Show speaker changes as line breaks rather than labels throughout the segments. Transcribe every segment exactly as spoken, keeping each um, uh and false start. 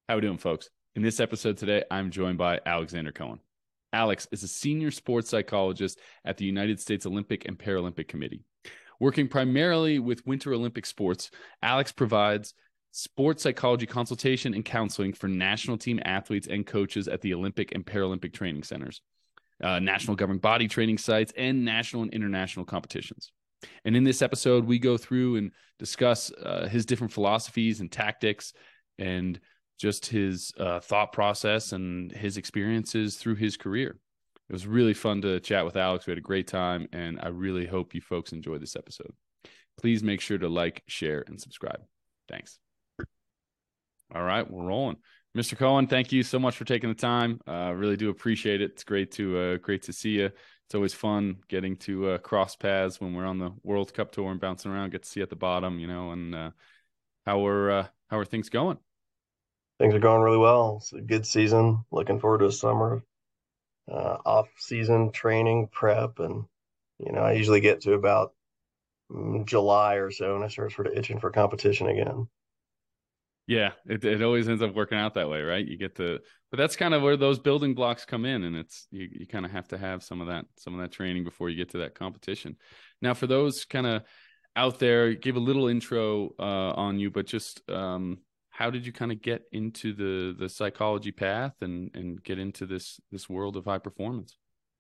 How we doing, folks? In this episode today, I'm joined by Alexander Cohen. Alex is a senior sports psychologist at the United States Olympic and Paralympic Committee. Working primarily with Winter Olympic sports, Alex provides sports psychology consultation and counseling for national team athletes and coaches at the Olympic and Paralympic training centers, uh, national governing body training sites, and national and international competitions. And in this episode, we go through and discuss uh, his different philosophies and tactics and just his uh, thought process and his experiences through his career. It was really fun to chat with Alex. We had a great time, and I really hope you folks enjoy this episode. Please make sure to like, share, and subscribe. Thanks. All right, we're rolling. Mister Cohen, thank you so much for taking the time. I uh, really do appreciate it. It's great to uh, great to see you. It's always fun getting to uh, cross paths when we're on the World Cup tour and bouncing around. Get to see you at the bottom, you know, and uh, how are uh, how are things going?
Things are going really well. It's a good season. Looking forward to a summer uh, off-season training prep, and you know I usually get to about mm, July or so, and I start sort of itching for competition again.
Yeah, it it always ends up working out that way, right? You get to, but that's kind of where those building blocks come in, and it's you you kind of have to have some of that some of that training before you get to that competition. Now, for those kind of out there, give a little intro uh, on you, but just um, how did you kind of get into the the psychology path and and get into this this world of high performance?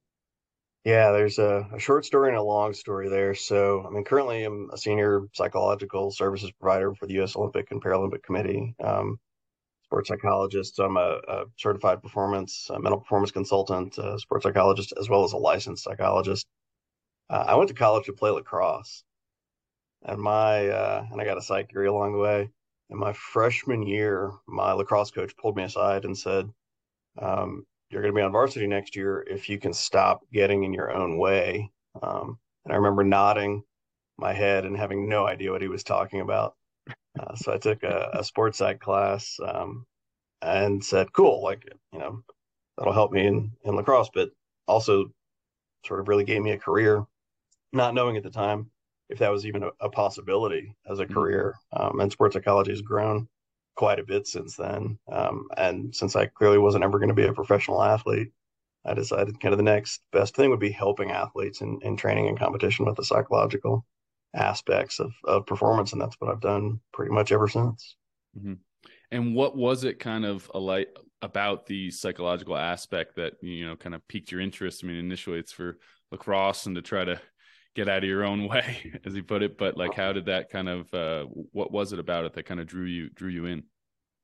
Yeah, there's a, a short story and a long story there. So, I mean, currently I'm a senior psychological services provider for the U S Olympic and Paralympic Committee, um, sports psychologist. So I'm a, a certified performance, a mental performance consultant, a sports psychologist, as well as a licensed psychologist. Uh, I went to college to play lacrosse. And my uh, and I got a psych degree along the way. In my freshman year, my lacrosse coach pulled me aside and said, um, "You're going to be on varsity next year if you can stop getting in your own way." Um, and I remember nodding my head and having no idea what he was talking about. Uh, so I took a, a sports psych class um, and said, "Cool, like you know, that'll help me in in lacrosse, but also sort of really gave me a career." Not knowing at the time if that was even a, a possibility as a
Mhm.
career. Um, and sports psychology has grown quite a bit since then. Um, and since I clearly wasn't ever going to be a professional athlete, I decided kind of the next best thing would be helping athletes in, in training and competition with the psychological aspects of, of performance. And that's what I've done pretty much ever since.
Mhm. And what was it kind of a light about the psychological aspect that, you know, kind of piqued your interest? I mean, initially it's for lacrosse and to try to get out of your own way, as he put it. But like, how did that kind of, uh, what was it about it that kind of drew you, drew you in?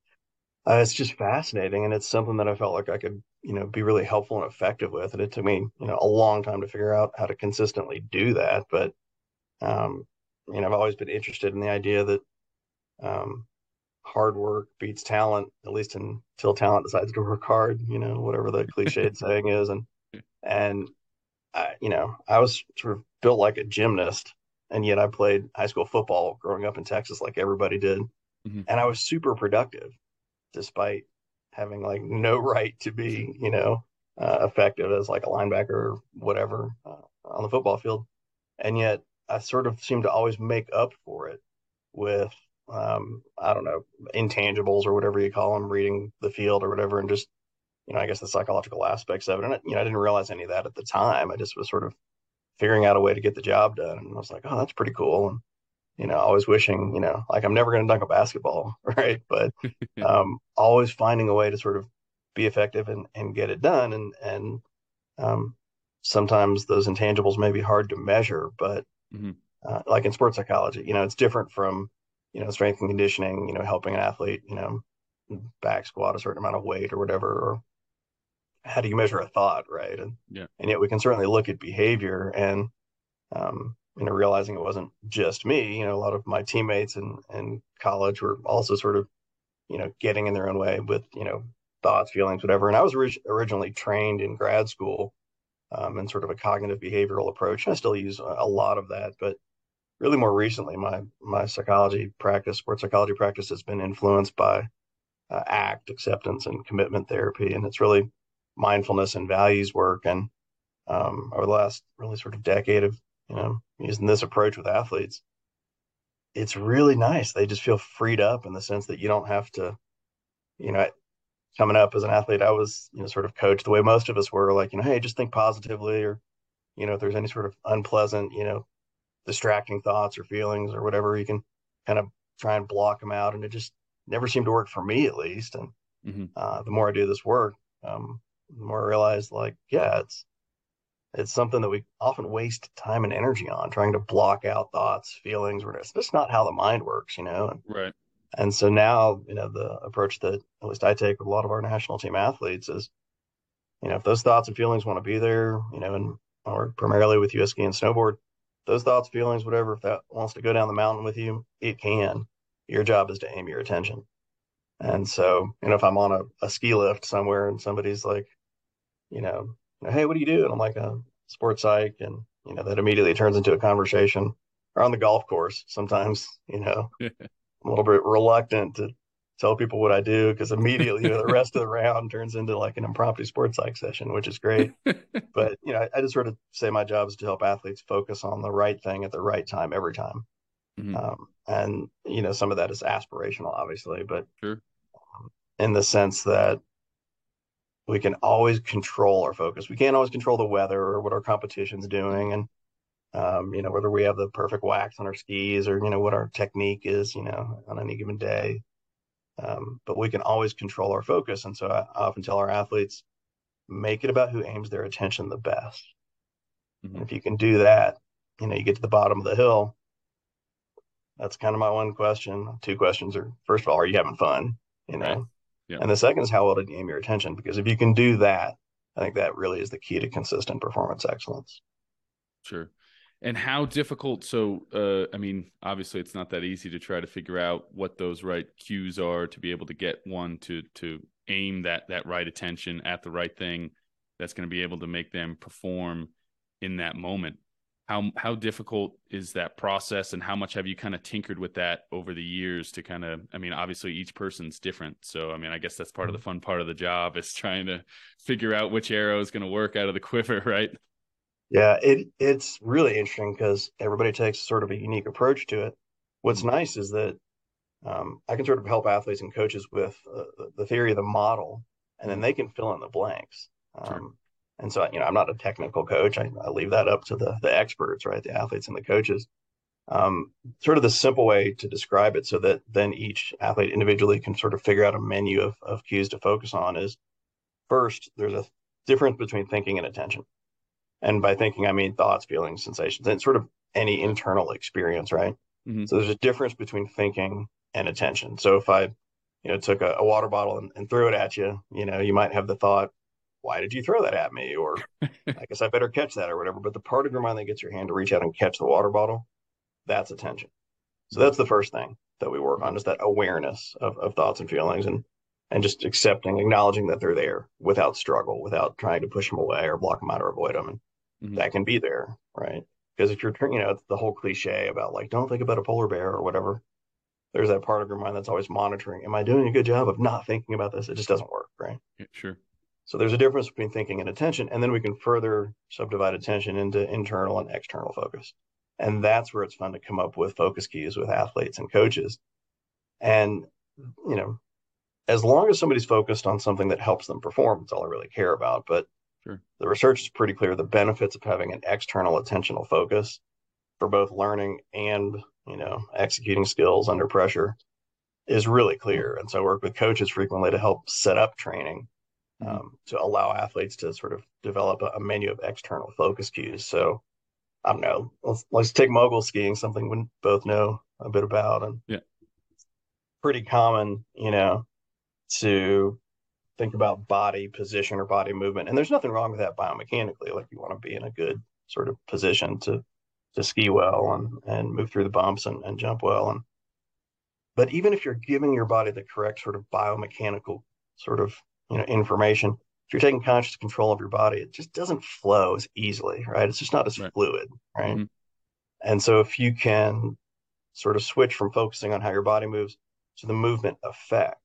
Uh, it's just fascinating, and it's something that I felt like I could, you know, be really helpful and effective with. And it took me, you know, a long time to figure out how to consistently do that. But Um, you know, I've always been interested in the idea that um, hard work beats talent, at least until talent decides to work hard, you know, whatever the cliched saying is. And, and I, you know, I was sort of built like a gymnast, and yet I played high school football growing up in Texas like everybody did.
Mhm.
And I was super productive despite having like no right to be, you know, uh, effective as like a linebacker or whatever uh, on the football field. And yet I sort of seem to always make up for it with um, I don't know, intangibles or whatever you call them, reading the field or whatever, and just you know, I guess the psychological aspects of it. And you know, I didn't realize any of that at the time. I just was sort of figuring out a way to get the job done, and I was like, oh, that's pretty cool. And you know, always wishing, you know, like I'm never going to dunk a basketball, right? But um, always finding a way to sort of be effective and and get it done. And and um, sometimes those intangibles may be hard to measure, but
Mhm.
uh, like in sports psychology, you know, it's different from, you know, strength and conditioning, you know, helping an athlete, you know, back squat a certain amount of weight or whatever, or how do you measure a thought, right? And
Yeah.
and yet we can certainly look at behavior and, um, you know, realizing it wasn't just me, you know, a lot of my teammates in, in college were also sort of, you know, getting in their own way with, you know, thoughts, feelings, whatever. And I was orig- originally trained in grad school um, in sort of a cognitive behavioral approach. And I still use a lot of that, but really more recently, my my psychology practice, sports psychology practice, has been influenced by uh, ACT, acceptance, and commitment therapy, and it's really mindfulness and values work. And um, over the last really sort of decade of you know using this approach with athletes, it's really nice. They just feel freed up in the sense that you don't have to you know, coming up as an athlete, I was, you know, sort of coached the way most of us were, like, you know, hey, just think positively, or, you know, if there's any sort of unpleasant, you know, distracting thoughts or feelings or whatever, you can kind of try and block them out. And it just never seemed to work for me, at least. And
Hmm.
uh, the more I do this work, um, the more I realize, like, yeah, it's it's something that we often waste time and energy on, trying to block out thoughts, feelings. Or it's just not how the mind works, you know. And,
Right.
and so now, you know, the approach that at least I take with a lot of our national team athletes is, you know, if those thoughts and feelings want to be there, you know, and or primarily with U S ski and snowboard, those thoughts, feelings, whatever, if that wants to go down the mountain with you, it can. Your job is to aim your attention. And so, you know, if I'm on a, a ski lift somewhere and somebody's like, you know, hey, what do you do? And I'm like, a sports psych. And, you know, that immediately turns into a conversation. Or on the golf course, sometimes, you know, I'm a little bit reluctant to tell people what I do because immediately, you know, the rest of the round turns into like an impromptu sports psych session, which is great. But, you know, I, I just sort of say my job is to help athletes focus on the right thing at the right time every time.
Hmm.
Um, and, you know, some of that is aspirational, obviously, but
Sure.
in the sense that we can always control our focus. We can't always control the weather or what our competition's
Hmm.
doing. And, um, you know, whether we have the perfect wax on our skis or, you know, what our technique is, you know, on any given day. Um, but we can always control our focus. And so I often tell our athletes, make it about who aims their attention the best.
Hmm.
And if you can do that, you know, you get to the bottom of the hill. That's kind of my one question. Two questions are, first of all, are you having fun? You
Right.
know,
Yeah.
and the second is how well did you aim your attention? Because if you can do that, I think that really is the key to consistent performance excellence.
Sure. And how difficult? So, uh, I mean, obviously, it's not that easy to try to figure out what those right cues are to be able to get one to to aim that that right attention at the right thing that's going to be able to make them perform in that moment. How how difficult is that process, and how much have you kind of tinkered with that over the years to kind of? I mean, obviously, each person's different, so I mean, I guess that's part of the fun part of the job is trying to figure out which arrow is going to work out of the quiver, right?
Yeah, it it's really interesting because everybody takes sort of a unique approach to it. What's
Mhm.
nice is that um, I can sort of help athletes and coaches with uh, the theory of the model, and then
Mhm.
they can fill in the blanks.
Sure.
Um, and so, you know, I'm not a technical coach. I, I leave that up to the the experts, right? The athletes and the coaches. Um, sort of the simple way to describe it, so that then each athlete individually can sort of figure out a menu of of cues to focus on. Is first, there's a difference between thinking and attention. And by thinking, I mean thoughts, feelings, sensations, and sort of any
Yeah.
internal experience, right?
Mhm.
So there's a difference between thinking and attention. So if I, you know, took a, a water bottle and, and threw it at you, you know, you might have the thought, why did you throw that at me? Or I guess I better catch that or whatever. But the part of your mind that gets your hand to reach out and catch the water bottle, that's attention. So
Mhm.
that's the first thing that we work
Okay.
on is that awareness of, of thoughts and feelings, and and just accepting, acknowledging that they're there without struggle, without trying to push them away or block them out or avoid them. And
Mhm.
that can be there, right? Because if you're, you know, it's the whole cliche about like, don't think about a polar bear or whatever. There's that part of your mind that's always monitoring. Am I doing a good job of not thinking about this? It just doesn't work, right?
Yeah, sure.
So there's a difference between thinking and attention. And then we can further subdivide attention into internal and external focus. And that's where it's fun to come up with focus keys with athletes and coaches. And, you know, as long as somebody's focused on something that helps them perform, that's all I really care about. But
Sure.
the research is pretty clear. The benefits of having an external attentional focus for both learning and, you know, executing skills under pressure is really clear. And so I work with coaches frequently to help set up training,
Mhm.
um, to allow athletes to sort of develop a, a menu of external focus cues. So I don't know, let's, let's take mogul skiing, something we both know a bit about, and
Yeah.
pretty common, you know, to think about body position or body movement. And there's nothing wrong with that biomechanically. Like you want to be in a good sort of position to to ski well and and move through the bumps and, and jump well. And but even if you're giving your body the correct sort of biomechanical sort of, you know, information, if you're taking conscious control of your body, it just doesn't flow as easily, right? It's just not as
Right.
fluid, right?
Mhm.
And so if you can sort of switch from focusing on how your body moves to the movement effect,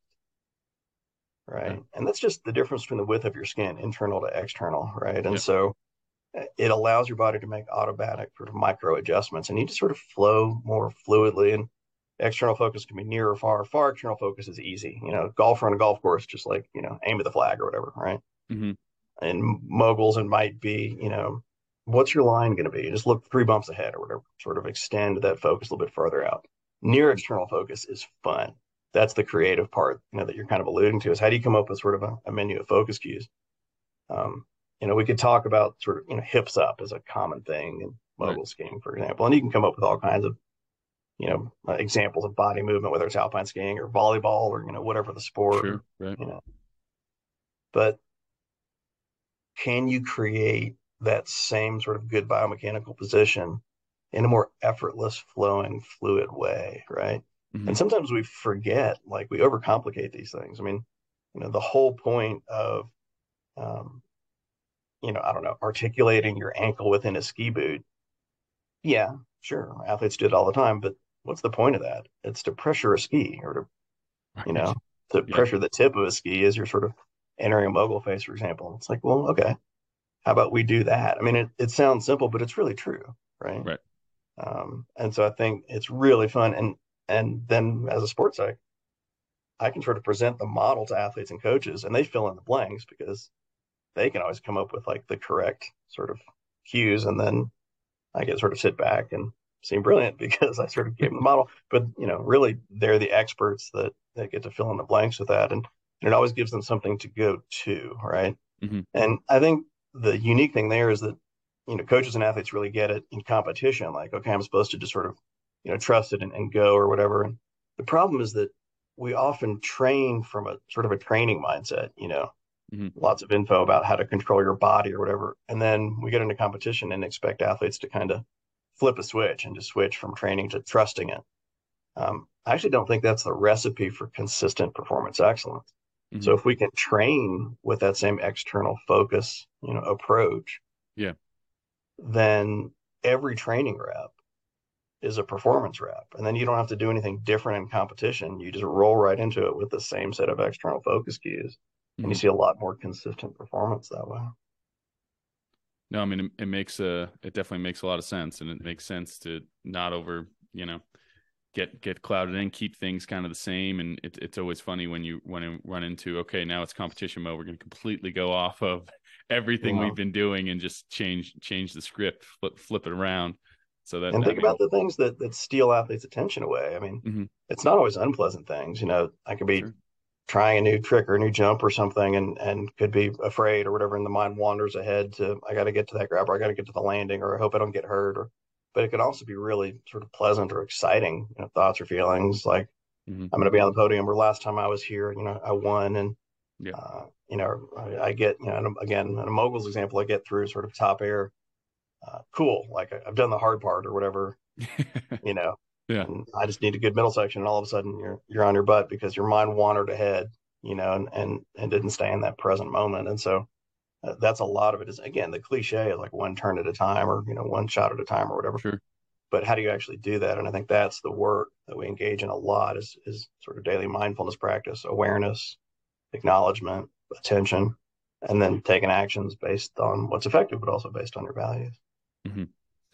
Okay.
right? And that's just the difference between the width of your skin, internal to external, right? And
Yep.
so uh, it allows your body to make automatic sort of micro adjustments, and you just sort of flow more fluidly. And External focus can be near or far. Far external focus is easy. You know, golfer on a golf course, just like, you know, aim at the flag or whatever, right?
Mm-hmm.
And moguls, it might be, you know, what's your line going to be? Just look three bumps ahead or whatever, sort of extend that focus a little bit further out. Near external focus is fun. That's the creative part, you know, that you're kind of alluding to, is how do you come up with sort of a, a menu of focus cues? Um, you know, we could talk about sort of, you know, hips up as a common thing in
Right.
mogul skiing, for example, and you can come up with all kinds of, you know, uh, examples of body movement, whether it's alpine skiing or volleyball or, you know, whatever the sport, or,
Sure. Right.
you know, but can you create that same sort of good biomechanical position in a more effortless, flowing, fluid way, right?
Mm-hmm.
And sometimes we forget, like we overcomplicate these things. I mean, you know, the whole point of, um, you know, I don't know, articulating your ankle within a ski boot. Yeah, sure, athletes do it all the time, but what's the point of that? It's to pressure a ski, or to, you
Right.
know, to
Yeah.
pressure the tip of a ski as you're sort of entering a mogul phase, for example. It's like, well, okay, how about we do that? I mean, it, it sounds simple, but it's really true, right?
Right.
Um, and so I think it's really fun. And and then as a sports psych, I can sort of present the model to athletes and coaches, and they fill in the blanks because they can always come up with like the correct sort of cues, and then I get sort of sit back and seem brilliant because I sort of gave them the model. But you know, really, they're the experts that that get to fill in the blanks with that, and, and it always gives them something to go to, right?
Mm-hmm.
And I think the unique thing there is that, you know, coaches and athletes really get it in competition. Like, okay, I'm supposed to just sort of, you know, trust it and, and go or whatever. And the problem is that we often train from a sort of a training mindset, you know,
Mm-hmm.
lots of info about how to control your body or whatever. And then we get into competition and expect athletes to kind of flip a switch and to switch from training to trusting it. Um, I actually don't think that's the recipe for consistent performance excellence.
Mm-hmm.
So if we can train with that same external focus, you know, approach,
Yeah.
then every training rep is a performance rep. And then you don't have to do anything different in competition. You just roll right into it with the same set of external focus cues. And you
Mm-hmm.
see a lot more consistent performance that way.
No, I mean it, it makes a it definitely makes a lot of sense, and it makes sense to not over, you know, get get clouded in, keep things kind of the same. And it, it's always funny when you when you run into, okay, now it's competition mode, we're going to completely go off of everything
Yeah.
we've been doing and just change change the script, flip flip it around. So that,
And
I
think
mean,
about the things that that steal athletes' attention away. I mean,
mm-hmm.
it's not always unpleasant things. You know, I could be
Sure.
trying a new trick or a new jump or something, and and could be afraid or whatever, and the mind wanders ahead to, I got to get to that grab, or I got to get to the landing, or I hope I don't get hurt. Or but it can also be really sort of pleasant or exciting, you know, thoughts or feelings like,
Mm-hmm.
I'm going to be on the podium, or last time I was here, you know, I won. And
Yeah.
uh, you know, I, I get, you know, again, in a mogul's example, I get through sort of top air, uh, cool, like I, I've done the hard part or whatever, you know,
Yeah.
and I just need a good middle section, and all of a sudden you're you're on your butt because your mind wandered ahead, you know, and and, and didn't stay in that present moment. And so uh, that's a lot of it. Is, again, the cliche is like one turn at a time, or, you know, one shot at a time or whatever.
Sure.
But how do you actually do that? And I think that's the work that we engage in a lot, is is sort of daily mindfulness practice, awareness, acknowledgement, attention, and then taking actions based on what's effective, but also based on your values.
Mm-hmm.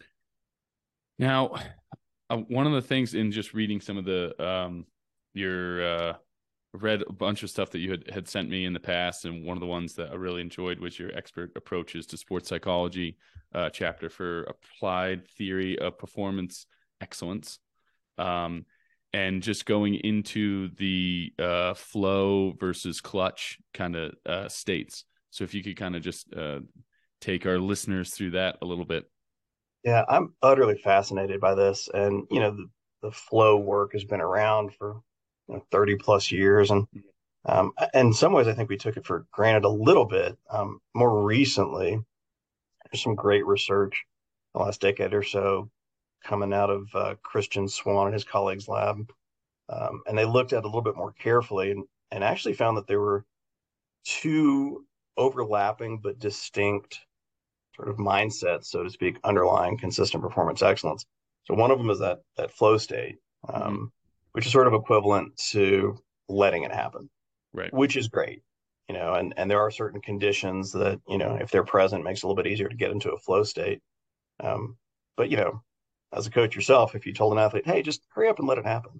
Now, uh, one of the things in just reading some of the um your uh read a bunch of stuff that you had, had sent me in the past, and one of the ones that I really enjoyed was your expert approaches to sports psychology uh, chapter for applied theory of performance excellence, um, and just going into the uh, flow versus clutch kind of uh, states. So if you could kind of just uh, take our listeners through that a little bit.
Yeah, I'm utterly fascinated by this. And, you know, the, the flow work has been around for, you know, thirty plus years. And um, in some ways, I think we took it for granted a little bit. Um, more recently, there's some great research the last decade or so coming out of uh, Christian Swan and his colleagues' lab. Um, and they looked at it a little bit more carefully, and, and actually found that there were two overlapping but distinct sort of mindset, so to speak, underlying consistent performance excellence. So one of them is that that flow state,
Mm-hmm.
um, which is sort of equivalent to letting it happen,
Right.
which is great, you know. And and there are certain conditions that, you know, if they're present, makes it a little bit easier to get into a flow state. Um, but you know, as a coach yourself, if you told an athlete, "Hey, just hurry up and let it happen,"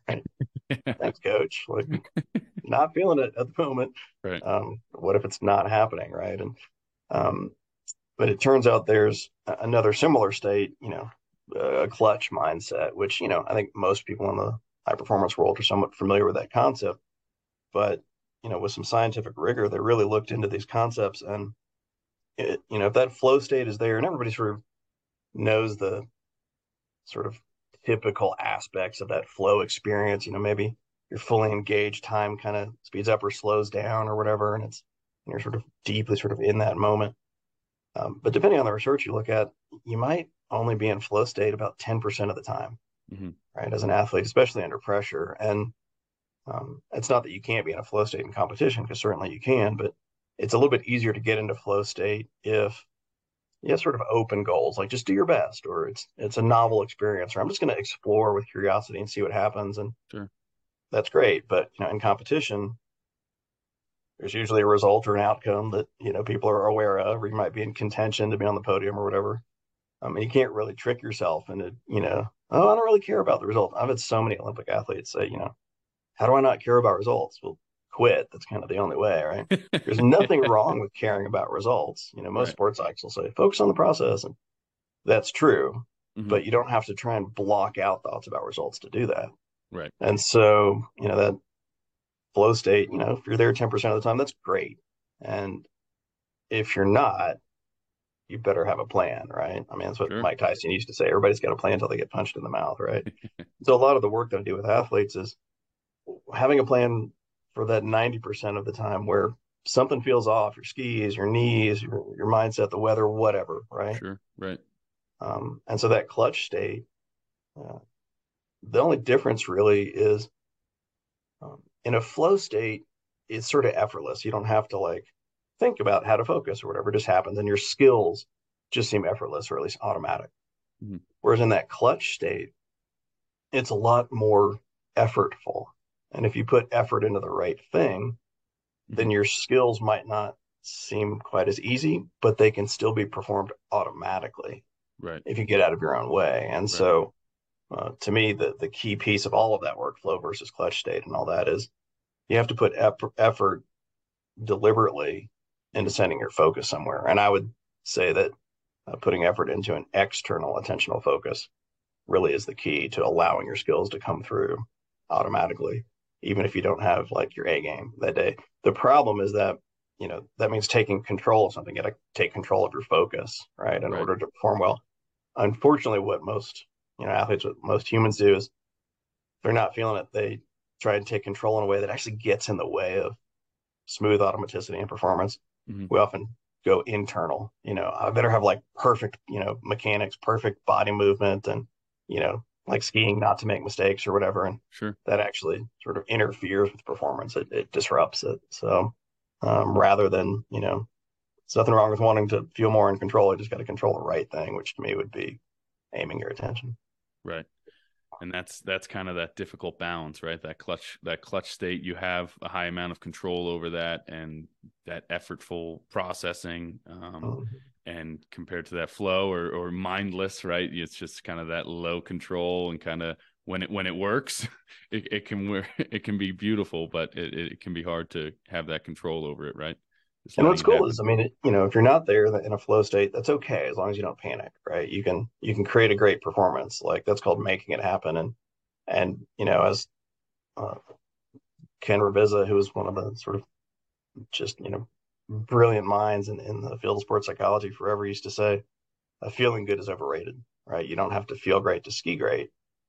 Right? Thanks, coach. Like, not feeling it at the moment.
Right.
Um, what if it's not happening, right? And um, but it turns out there's another similar state, you know, a clutch mindset, which, you know, I think most people in the high performance world are somewhat familiar with that concept. But, you know, with some scientific rigor, they really looked into these concepts. And, it, you know, if that flow state is there and everybody sort of knows the sort of typical aspects of that flow experience, you know, maybe you're fully engaged, time kind of speeds up or slows down or whatever. And it's, you're sort of deeply sort of in that moment. Um, but depending on the research you look at, you might only be in flow state about ten percent of the time,
Mm-hmm.
right? As an athlete, especially under pressure. And um, it's not that you can't be in a flow state in competition, because certainly you can, but it's a little bit easier to get into flow state if you have sort of open goals, like just do your best, or it's it's a novel experience, or I'm just going to explore with curiosity and see what happens. And
Sure.
that's great. But you know, in competition, there's usually a result or an outcome that you know people are aware of, or you might be in contention to be on the podium or whatever. I mean, you can't really trick yourself into, you know, oh, I don't really care about the result. I've had so many Olympic athletes say, you know, how do I not care about results? Well, quit. That's kind of the only way, right? There's nothing wrong with caring about results. You know, most
Right.
sports psychs will say, focus on the process. And that's true,
Mm-hmm.
but you don't have to try and block out thoughts about results to do that.
Right.
And so, you know, that flow state, you know, if you're there ten percent of the time, that's great. And if you're not, you better have a plan, right? I mean, that's what
Sure.
Mike Tyson used to say. Everybody's got a plan until they get punched in the mouth, right? So a lot of the work that I do with athletes is having a plan for that ninety percent of the time where something feels off, your skis, your knees, your, your mindset, the weather, whatever, right?
Sure. Right.
Um, and so that clutch state, uh, the only difference really is um, in a flow state, it's sort of effortless. You don't have to like think about how to focus or whatever, it just happens. And your skills just seem effortless or at least automatic.
Mm-hmm.
Whereas in that clutch state, it's a lot more effortful. And if you put effort into the right thing,
Mm-hmm.
then your skills might not seem quite as easy, but they can still be performed automatically
Right.
if you get out of your own way. And
Right.
so, uh, to me, the the key piece of all of that workflow versus clutch state and all that is you have to put ep- effort deliberately into
Mm-hmm.
sending your focus somewhere. And I would say that uh, putting effort into an external attentional focus really is the key to allowing your skills to come through automatically, even if you don't have like your A game that day. The problem is that, you know, that means taking control of something. You got to take control of your focus, right, in
Right.
order to perform well. Unfortunately, what most, you know, athletes, what most humans do is they're not feeling it. They try and take control in a way that actually gets in the way of smooth automaticity and performance.
Mm-hmm.
We often go internal. You know, I better have like perfect, you know, mechanics, perfect body movement, and you know, like skiing, not to make mistakes or whatever. And
Sure.
that actually sort of interferes with performance. It, it disrupts it. So um, rather than, you know, there's nothing wrong with wanting to feel more in control. You just got to control the right thing, which to me would be aiming your attention.
Right. And that's that's kind of that difficult balance, right? That clutch that clutch state, you have a high amount of control over that, and that effortful processing, um,
Um,
and compared to that flow or or mindless, right? It's just kind of that low control, and kind of when it when it works, it, it can it can be beautiful, but it, it can be hard to have that control over it, right? Just
And
letting
what's
it
cool
happen.
is, I mean, it, you know, if you're not there in a flow state, that's okay as long as you don't panic, right? You can you can create a great performance. Like that's called making it happen. And and you know, as uh, Ken Ravizza, who was one of the sort of just you know brilliant minds in, in the field of sports psychology, forever used to say, "A feeling good is overrated." Right? You don't have to feel great to ski great.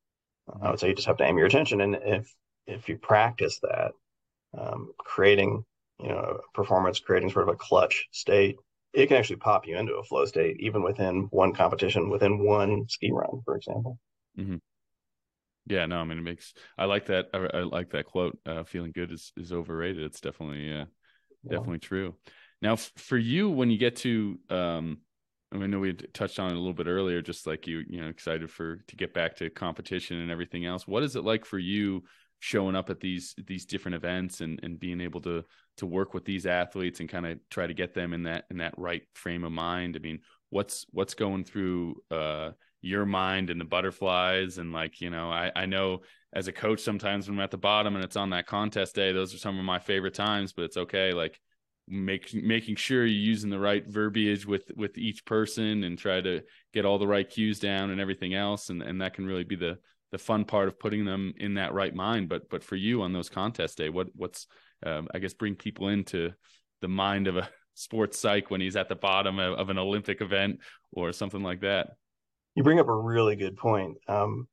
I
Mm-hmm.
would say you just have to aim your attention, and if if you practice that, um, creating you know performance, creating sort of a clutch state, it can actually pop you into a flow state even within one competition, within one ski run, for example.
Mm-hmm. Yeah, no, I mean it makes. I like that. I, I like that quote. Uh, feeling good is is overrated. It's definitely uh,
Yeah.
definitely true. Now, f- for you, when you get to, um, I mean, I know we had touched on it a little bit earlier, just like you, you know, excited for to get back to competition and everything else. What is it like for you showing up at these these different events and and being able to to work with these athletes and kind of try to get them in that in that right frame of mind? I mean, what's what's going through uh your mind and the butterflies. And like, you know, I, I know as a coach, sometimes when I'm at the bottom and it's on that contest day, those are some of my favorite times, but it's okay. Like make, making sure you're using the right verbiage with, with each person and try to get all the right cues down and everything else. And, and that can really be the, the fun part of putting them in that right mind. But, but for you on those contest day, what, what's, um, I guess, bring people into the mind of a sports psych when he's at the bottom of, of an Olympic event or something like that?
You bring up a really good point. Um,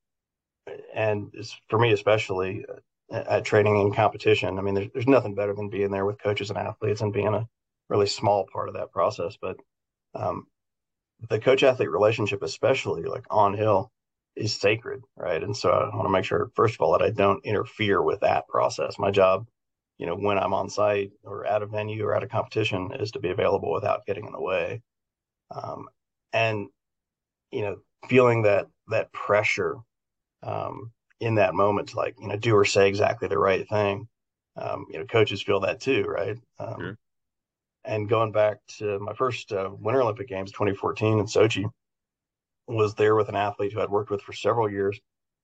and it's, for me, especially uh, at training and competition, I mean, there's, there's nothing better than being there with coaches and athletes and being a really small part of that process. But um, the coach athlete relationship, especially like on hill, is sacred, right? And so I want to make sure, first of all, that I don't interfere with that process. My job, you know, when I'm on site or at a venue or at a competition, is to be available without getting in the way. Um, and you know, feeling that that pressure um, in that moment to, like, you know, do or say exactly the right thing. Um, you know, coaches feel that too, right? Um,
Sure.
and going back to my first uh, Winter Olympic Games, twenty fourteen in Sochi, was there with an athlete who I'd worked with for several years,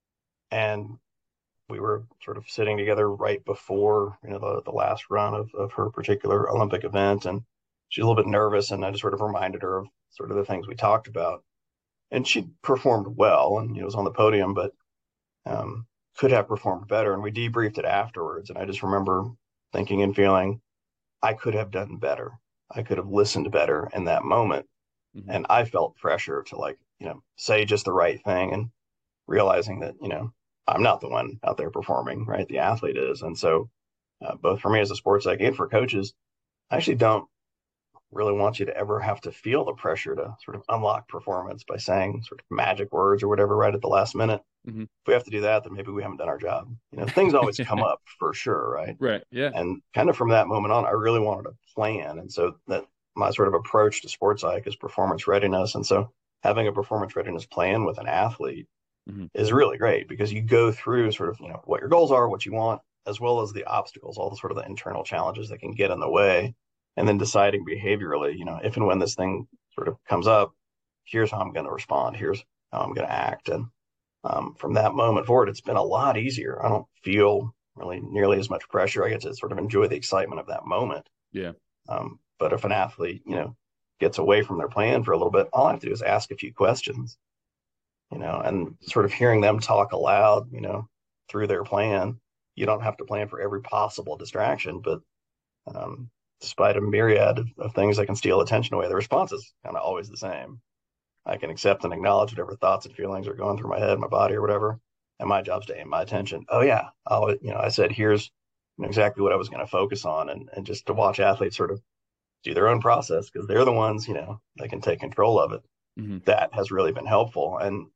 and we were sort of sitting together right before, you know, the, the last run of, of her particular Olympic event, and she's a little bit nervous, and I just sort of reminded her of sort of the things we talked about, and she performed well, and, you know, was on the podium, but um, could have performed better. And we debriefed it afterwards. And I just remember thinking and feeling I could have done better. I could have listened better in that moment.
Mm-hmm.
And I felt pressure to, like, you know, say just the right thing, and realizing that, you know, I'm not the one out there performing, right? The athlete is. And so, uh, both for me as a sports psych and for coaches, I actually don't really want you to ever have to feel the pressure to sort of unlock performance by saying sort of magic words or whatever right at the last minute.
Mm-hmm.
If we have to do that, then maybe we haven't done our job. You know, things always come up for sure, right?
Right. Yeah.
And kind of from that moment on, I really wanted a plan. And so that my sort of approach to sports psych is performance readiness. And so having a performance readiness plan with an athlete
Mm-hmm.
is really great, because you go through sort of, you know, what your goals are, what you want, as well as the obstacles, all the sort of the internal challenges that can get in the way. And then deciding behaviorally, you know, if and when this thing sort of comes up, here's how I'm going to respond. Here's how I'm going to act. And um, from that moment forward, it's been a lot easier. I don't feel really nearly as much pressure. I get to sort of enjoy the excitement of that moment.
Yeah.
Um, but if an athlete, you know, gets away from their plan for a little bit, all I have to do is ask a few questions, you know, and sort of hearing them talk aloud, you know, through their plan. You don't have to plan for every possible distraction, but um, despite a myriad of, of things that can steal attention away, the response is kind of always the same. I can accept and acknowledge whatever thoughts and feelings are going through my head, my body, or whatever. And my job's to aim my attention. Oh yeah, I'll, you know, I said here's, you know, exactly what I was going to focus on, and and just to watch athletes sort of do their own process, because they're the ones, you know, that can take control of it.
Mm-hmm.
That has really been helpful, and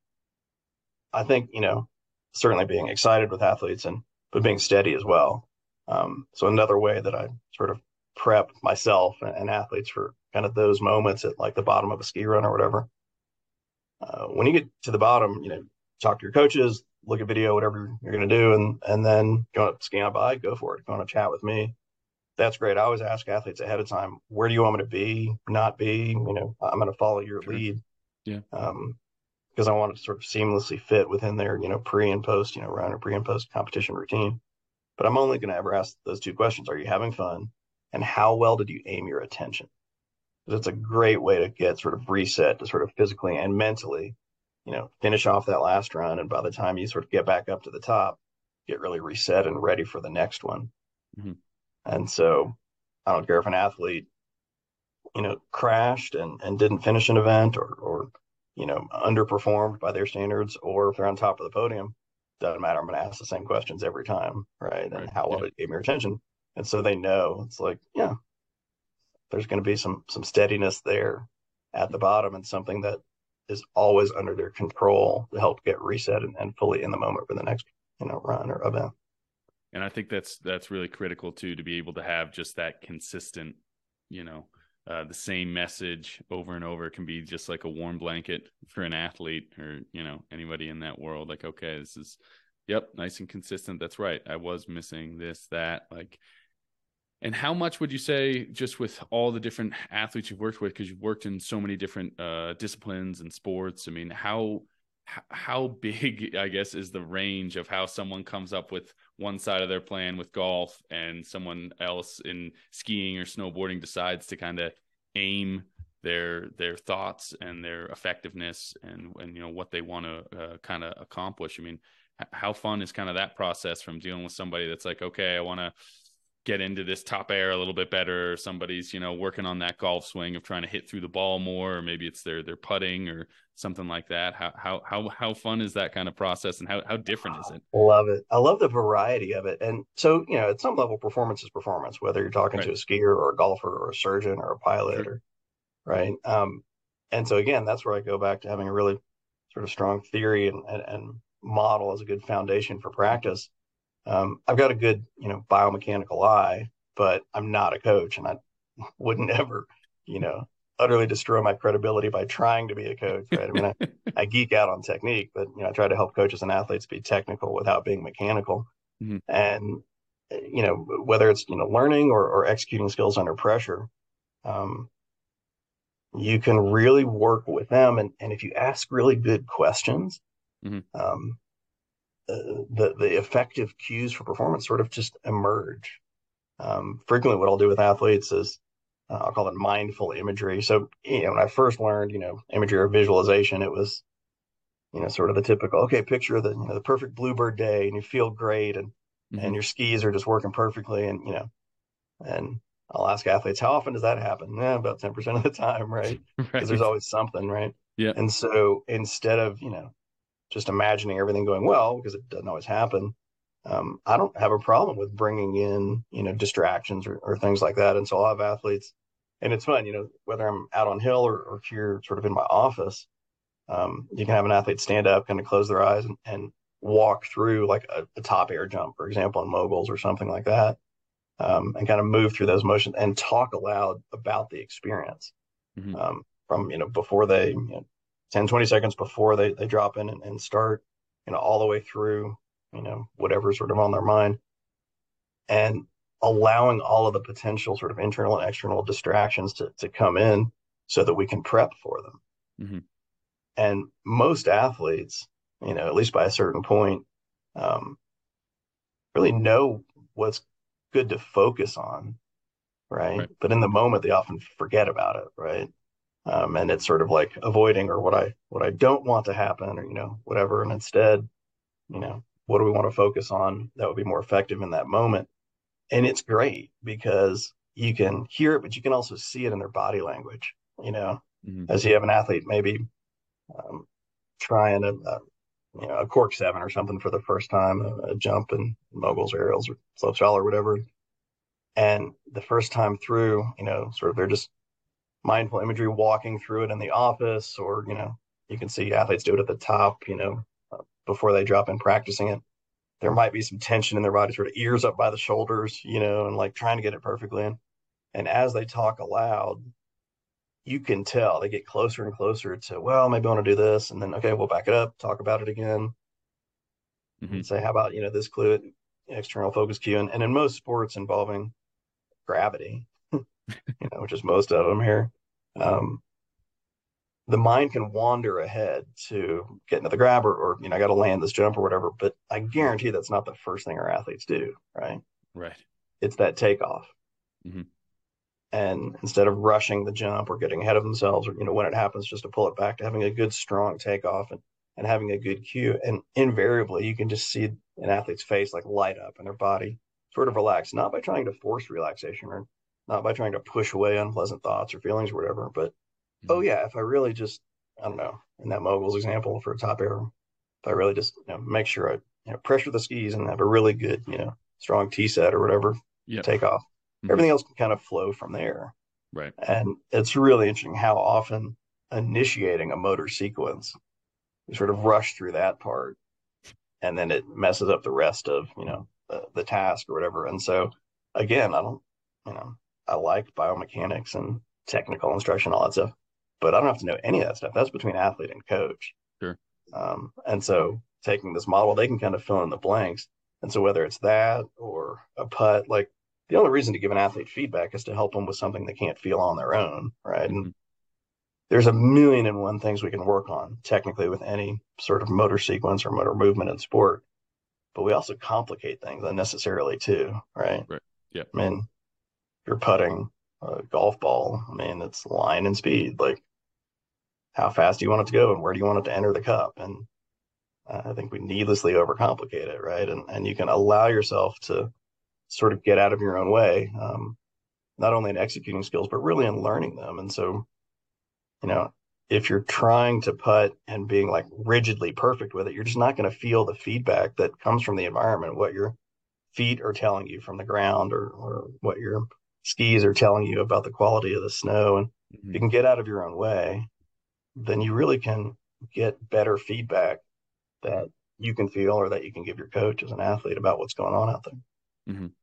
I think, you know, certainly being excited with athletes, and but being steady as well. Um, so another way that I sort of prep myself and, and athletes for kind of those moments at like the bottom of a ski run or whatever. Uh, when you get to the bottom, you know, talk to your coaches, look at video, whatever you're going to do, and and then go scan by, go for it. Go on a chat with me. That's great. I always ask athletes ahead of time, where do you want me to be, not be? You know, I'm going to follow your
Sure.
lead.
Yeah.
Um, because I want it to sort of seamlessly fit within their, you know, pre and post, you know, run or pre and post competition routine. But I'm only going to ever ask those two questions. Are you having fun? And how well did you aim your attention? Because it's a great way to get sort of reset, to sort of physically and mentally, you know, finish off that last run. And by the time you sort of get back up to the top, get really reset and ready for the next one.
Mm-hmm.
And so I don't care if an athlete, you know, crashed and, and didn't finish an event, or, or, you know, underperformed by their standards, or if they're on top of the podium, doesn't matter. I'm going to ask the same questions every time, right? And
Right.
how well
Yeah.
it gave me your attention. And so they know it's like, yeah, there's going to be some some steadiness there at the bottom, and something that is always under their control to help get reset and, and fully in the moment for the next, you know, run or event.
And I think that's that's really critical too, to be able to have just that consistent, you know, uh, the same message over and over. It can be just like a warm blanket for an athlete, or, you know, anybody in that world. Like, okay, this is, yep, nice and consistent. That's right. I was missing this, that. Like, And how much would you say, just with all the different athletes you've worked with, because you've worked in so many different uh, disciplines and sports, I mean, how how big, I guess, is the range of how someone comes up with one side of their plan with golf and someone else in skiing or snowboarding decides to kind of aim their their thoughts and their effectiveness and and you know what they want to uh, kind of accomplish? I mean, how fun is kind of that process from dealing with somebody that's like, okay, I want to get into this top air a little bit better, or somebody's, you know, working on that golf swing of trying to hit through the ball more, or maybe it's their their putting or something like that. How how how how fun is that kind of process, and how how different is it?
Love it. I love the variety of it. And so, you know, at some level, performance is performance, whether you're talking
Right.
to a skier or a golfer or a surgeon or a pilot
Sure.
or right. Um, and so again, that's where I go back to having a really sort of strong theory and, and, and model as a good foundation for practice. Um, I've got a good, you know, biomechanical eye, but I'm not a coach, and I wouldn't ever, you know, utterly destroy my credibility by trying to be a coach, right? I mean, I, I geek out on technique, but you know, I try to help coaches and athletes be technical without being mechanical.
Mm-hmm.
And you know, whether it's you know learning or, or executing skills under pressure, um, you can really work with them. And, and if you ask really good questions,
Mm-hmm.
um, uh, the the effective cues for performance sort of just emerge. Um, frequently, what I'll do with athletes is uh, I'll call it mindful imagery. So, you know, when I first learned, you know, imagery or visualization, it was, you know, sort of the typical, okay, picture the, you know, the perfect bluebird day and you feel great and,
Mm-hmm.
and your skis are just working perfectly. And, you know, and I'll ask athletes, how often does that happen? Eh, about ten percent of the time, right? Because there's
Right.
always something, right?
Yeah.
And so instead of, you know, just imagining everything going well, because it doesn't always happen, um, I don't have a problem with bringing in, you know, distractions or, or things like that. And so I'll have athletes, and it's fun, you know, whether I'm out on hill or, or here sort of in my office, um, you can have an athlete stand up, kind of close their eyes and, and walk through like a, a top air jump, for example, in moguls or something like that, um, and kind of move through those motions and talk aloud about the experience
Mm-hmm.
um, from, you know, before they, you know, ten, twenty seconds before they, they drop in and, and start, you know, all the way through, you know, whatever's sort of on their mind, and allowing all of the potential sort of internal and external distractions to, to come in so that we can prep for them.
Mm-hmm.
And most athletes, you know, at least by a certain point, um, really know what's good to focus on, right?
Right.
But in the moment, they often forget about it, right? Um, and it's sort of like avoiding or what I what I don't want to happen, or you know whatever, and instead, you know, what do we want to focus on that would be more effective in that moment? And it's great because you can hear it, but you can also see it in their body language. You know,
Mm-hmm.
as you have an athlete maybe um, trying a, a you know a cork seven or something for the first time, a, a jump in moguls, aerials, or slopestyle or whatever, and the first time through, you know, sort of they're just mindful imagery walking through it in the office, or you know, you can see athletes do it at the top, you know, uh, before they drop in practicing it. There might be some tension in their body, sort of ears up by the shoulders, you know, and like trying to get it perfectly in. And as they talk aloud, you can tell they get closer and closer to, well, maybe I want to do this. And then, okay, we'll back it up, talk about it again,
Mm-hmm.
and say, how about, you know, this clue, external focus cue. And, and in most sports involving gravity, you know, which is most of them here, um, the mind can wander ahead to get into the grab, or, or you know, I got to land this jump or whatever. But I guarantee that's not the first thing our athletes do, right?
Right.
It's that takeoff.
Mm-hmm.
And instead of rushing the jump or getting ahead of themselves, or, you know, when it happens, just to pull it back to having a good, strong takeoff and, and having a good cue. And invariably, you can just see an athlete's face like light up and their body sort of relax, not by trying to force relaxation or not by trying to push away unpleasant thoughts or feelings or whatever, but oh
Mm-hmm.
yeah, if I really just, I don't know, in that moguls example for a top air, if I really just, you know, make sure I, you know, pressure the skis and have a really good, you know, strong T set or whatever,
Yep.
take off,
Mm-hmm.
everything else can kind of flow from there.
Right.
And it's really interesting how often initiating a motor sequence, you sort of rush through that part and then it messes up the rest of, you know, the, the task or whatever. And so again, I don't, you know, I like biomechanics and technical instruction, all that stuff, but I don't have to know any of that stuff. That's between athlete and coach.
Sure.
Um, and so taking this model, they can kind of fill in the blanks. And so whether it's that or a putt, like the only reason to give an athlete feedback is to help them with something they can't feel on their own, right?
Mm-hmm.
And there's a million and one things we can work on technically with any sort of motor sequence or motor movement in sport, but we also complicate things unnecessarily too, right?
Right. Yeah.
I mean, if you're putting a golf ball, I mean, it's line and speed. Like, how fast do you want it to go and where do you want it to enter the cup? And uh, I think we needlessly overcomplicate it, right? And and you can allow yourself to sort of get out of your own way, um, not only in executing skills, but really in learning them. And so, you know, if you're trying to putt and being like rigidly perfect with it, you're just not going to feel the feedback that comes from the environment, what your feet are telling you from the ground, or, or what your skis are telling you about the quality of the snow. And
Mm-hmm.
if you can get out of your own way, then you really can get better feedback that you can feel or that you can give your coach as an athlete about what's going on out there.
Mm-hmm.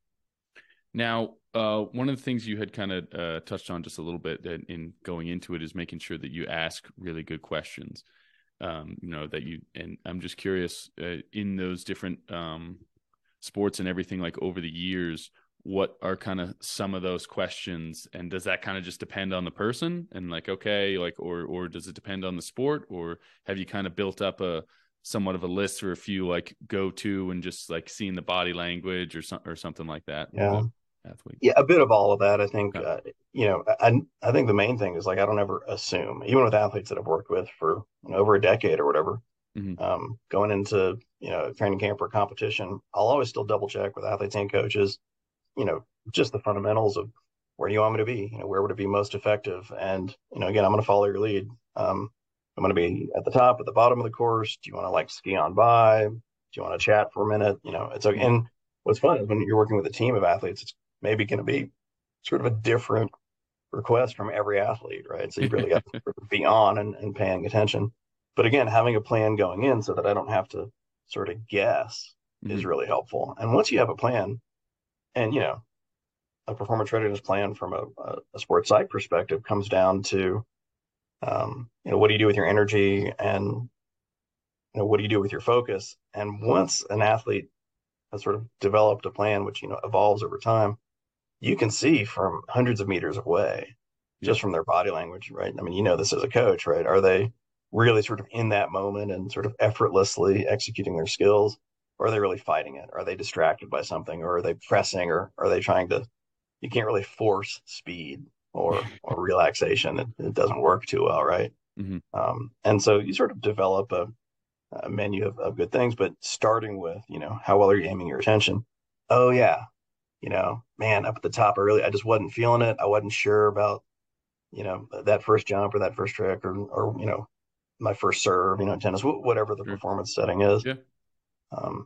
Now, uh, one of the things you had kind of uh, touched on just a little bit in, in going into it is making sure that you ask really good questions. Um, you know, that you, and I'm just curious, uh, in those different um, sports and everything, like over the years, what are kind of some of those questions, and does that kind of just depend on the person, and like, okay, like, or or does it depend on the sport, or have you kind of built up a somewhat of a list or a few like go to and just like seeing the body language or something or something like that with
Yeah.
the athlete?
Yeah, a bit of all of that. I think,
Okay.
uh, you know, I, I think the main thing is like, I don't ever assume, even with athletes that I've worked with for you know, over a decade or whatever,
Mm-hmm.
um, going into, you know, training camp or competition, I'll always still double check with athletes and coaches, you know, just the fundamentals of where do you want me to be? You know, where would it be most effective? And, you know, again, I'm going to follow your lead. Um, I'm going to be at the top, at the bottom of the course. Do you want to like ski on by? Do you want to chat for a minute? You know, it's okay.
Mm-hmm.
And what's fun is when you're working with a team of athletes, it's maybe going to be sort of a different request from every athlete, right? So you really got to be on and, and paying attention. But again, having a plan going in so that I don't have to sort of guess
Mm-hmm.
is really helpful. And once you have a plan, and you know, a performance readiness plan from a, a, a sports psych perspective comes down to, um, you know, what do you do with your energy, and you know, what do you do with your focus? And once an athlete has sort of developed a plan, which you know evolves over time, you can see from hundreds of meters away,
Yeah.
just from their body language, right? I mean, you know this as a coach, right? Are they really sort of in that moment and sort of effortlessly executing their skills? Or are they really fighting it? Are they distracted by something? Or are they pressing? Or are they trying to, you can't really force speed or, or relaxation. It, it doesn't work too well, right?
Mm-hmm.
Um, and so you sort of develop a, a menu of, of good things, but starting with, you know, how well are you aiming your attention? Oh, yeah, you know, man, up at the top early, I just wasn't feeling it. I wasn't sure about, you know, that first jump or that first trick or, or, you know, my first serve, you know, tennis, whatever the
Sure.
performance setting is.
Yeah.
Um,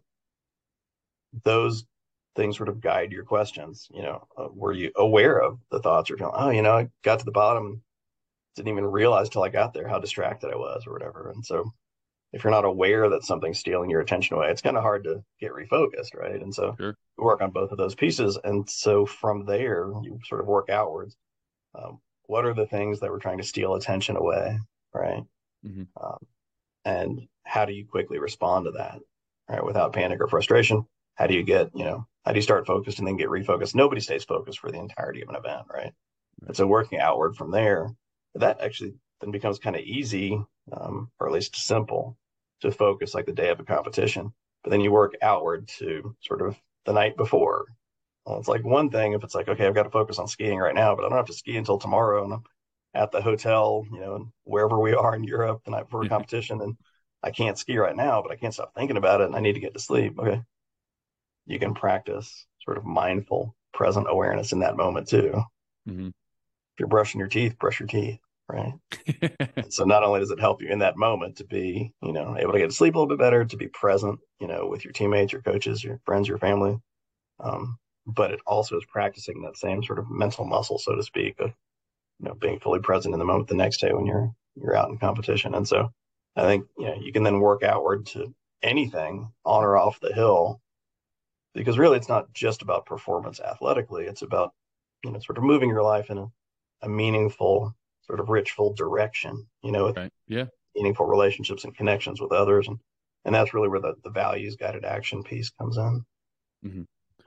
those things sort of guide your questions, you know, uh, were you aware of the thoughts or feeling, oh, you know, I got to the bottom, didn't even realize till I got there how distracted I was or whatever. And so if you're not aware that something's stealing your attention away, it's kind of hard to get refocused, right? And so
Sure.
you work on both of those pieces. And so from there, you sort of work outwards. Um, what are the things that were trying to steal attention away, right?
Mm-hmm.
Um, and how do you quickly respond to that, right? Without panic or frustration. How do you get, you know, how do you start focused and then get refocused? Nobody stays focused for the entirety of an event, right?
Right.
And so working outward from there, that actually then becomes kind of easy, um, or at least simple, to focus like the day of a competition. But then you work outward to sort of the night before. Well, it's like one thing if it's like, okay, I've got to focus on skiing right now, but I don't have to ski until tomorrow, and I'm at the hotel, you know, wherever we are in Europe the night before a competition, and I can't ski right now, but I can't stop thinking about it, and I need to get to sleep. Okay, you can practice sort of mindful, present awareness in that moment too.
Mm-hmm.
If you're brushing your teeth, brush your teeth, right? And so not only does it help you in that moment to be, you know, able to get to sleep a little bit better, to be present, you know, with your teammates, your coaches, your friends, your family, um, but it also is practicing that same sort of mental muscle, so to speak, of you know being fully present in the moment the next day when you're you're out in competition. And so I think you know you can then work outward to anything on or off the hill, because really it's not just about performance athletically. It's about you know sort of moving your life in a, a meaningful, sort of rich, direction. You know, with
Right. Yeah.
meaningful relationships and connections with others, and and that's really where the the values guided action piece comes in.
Mm-hmm.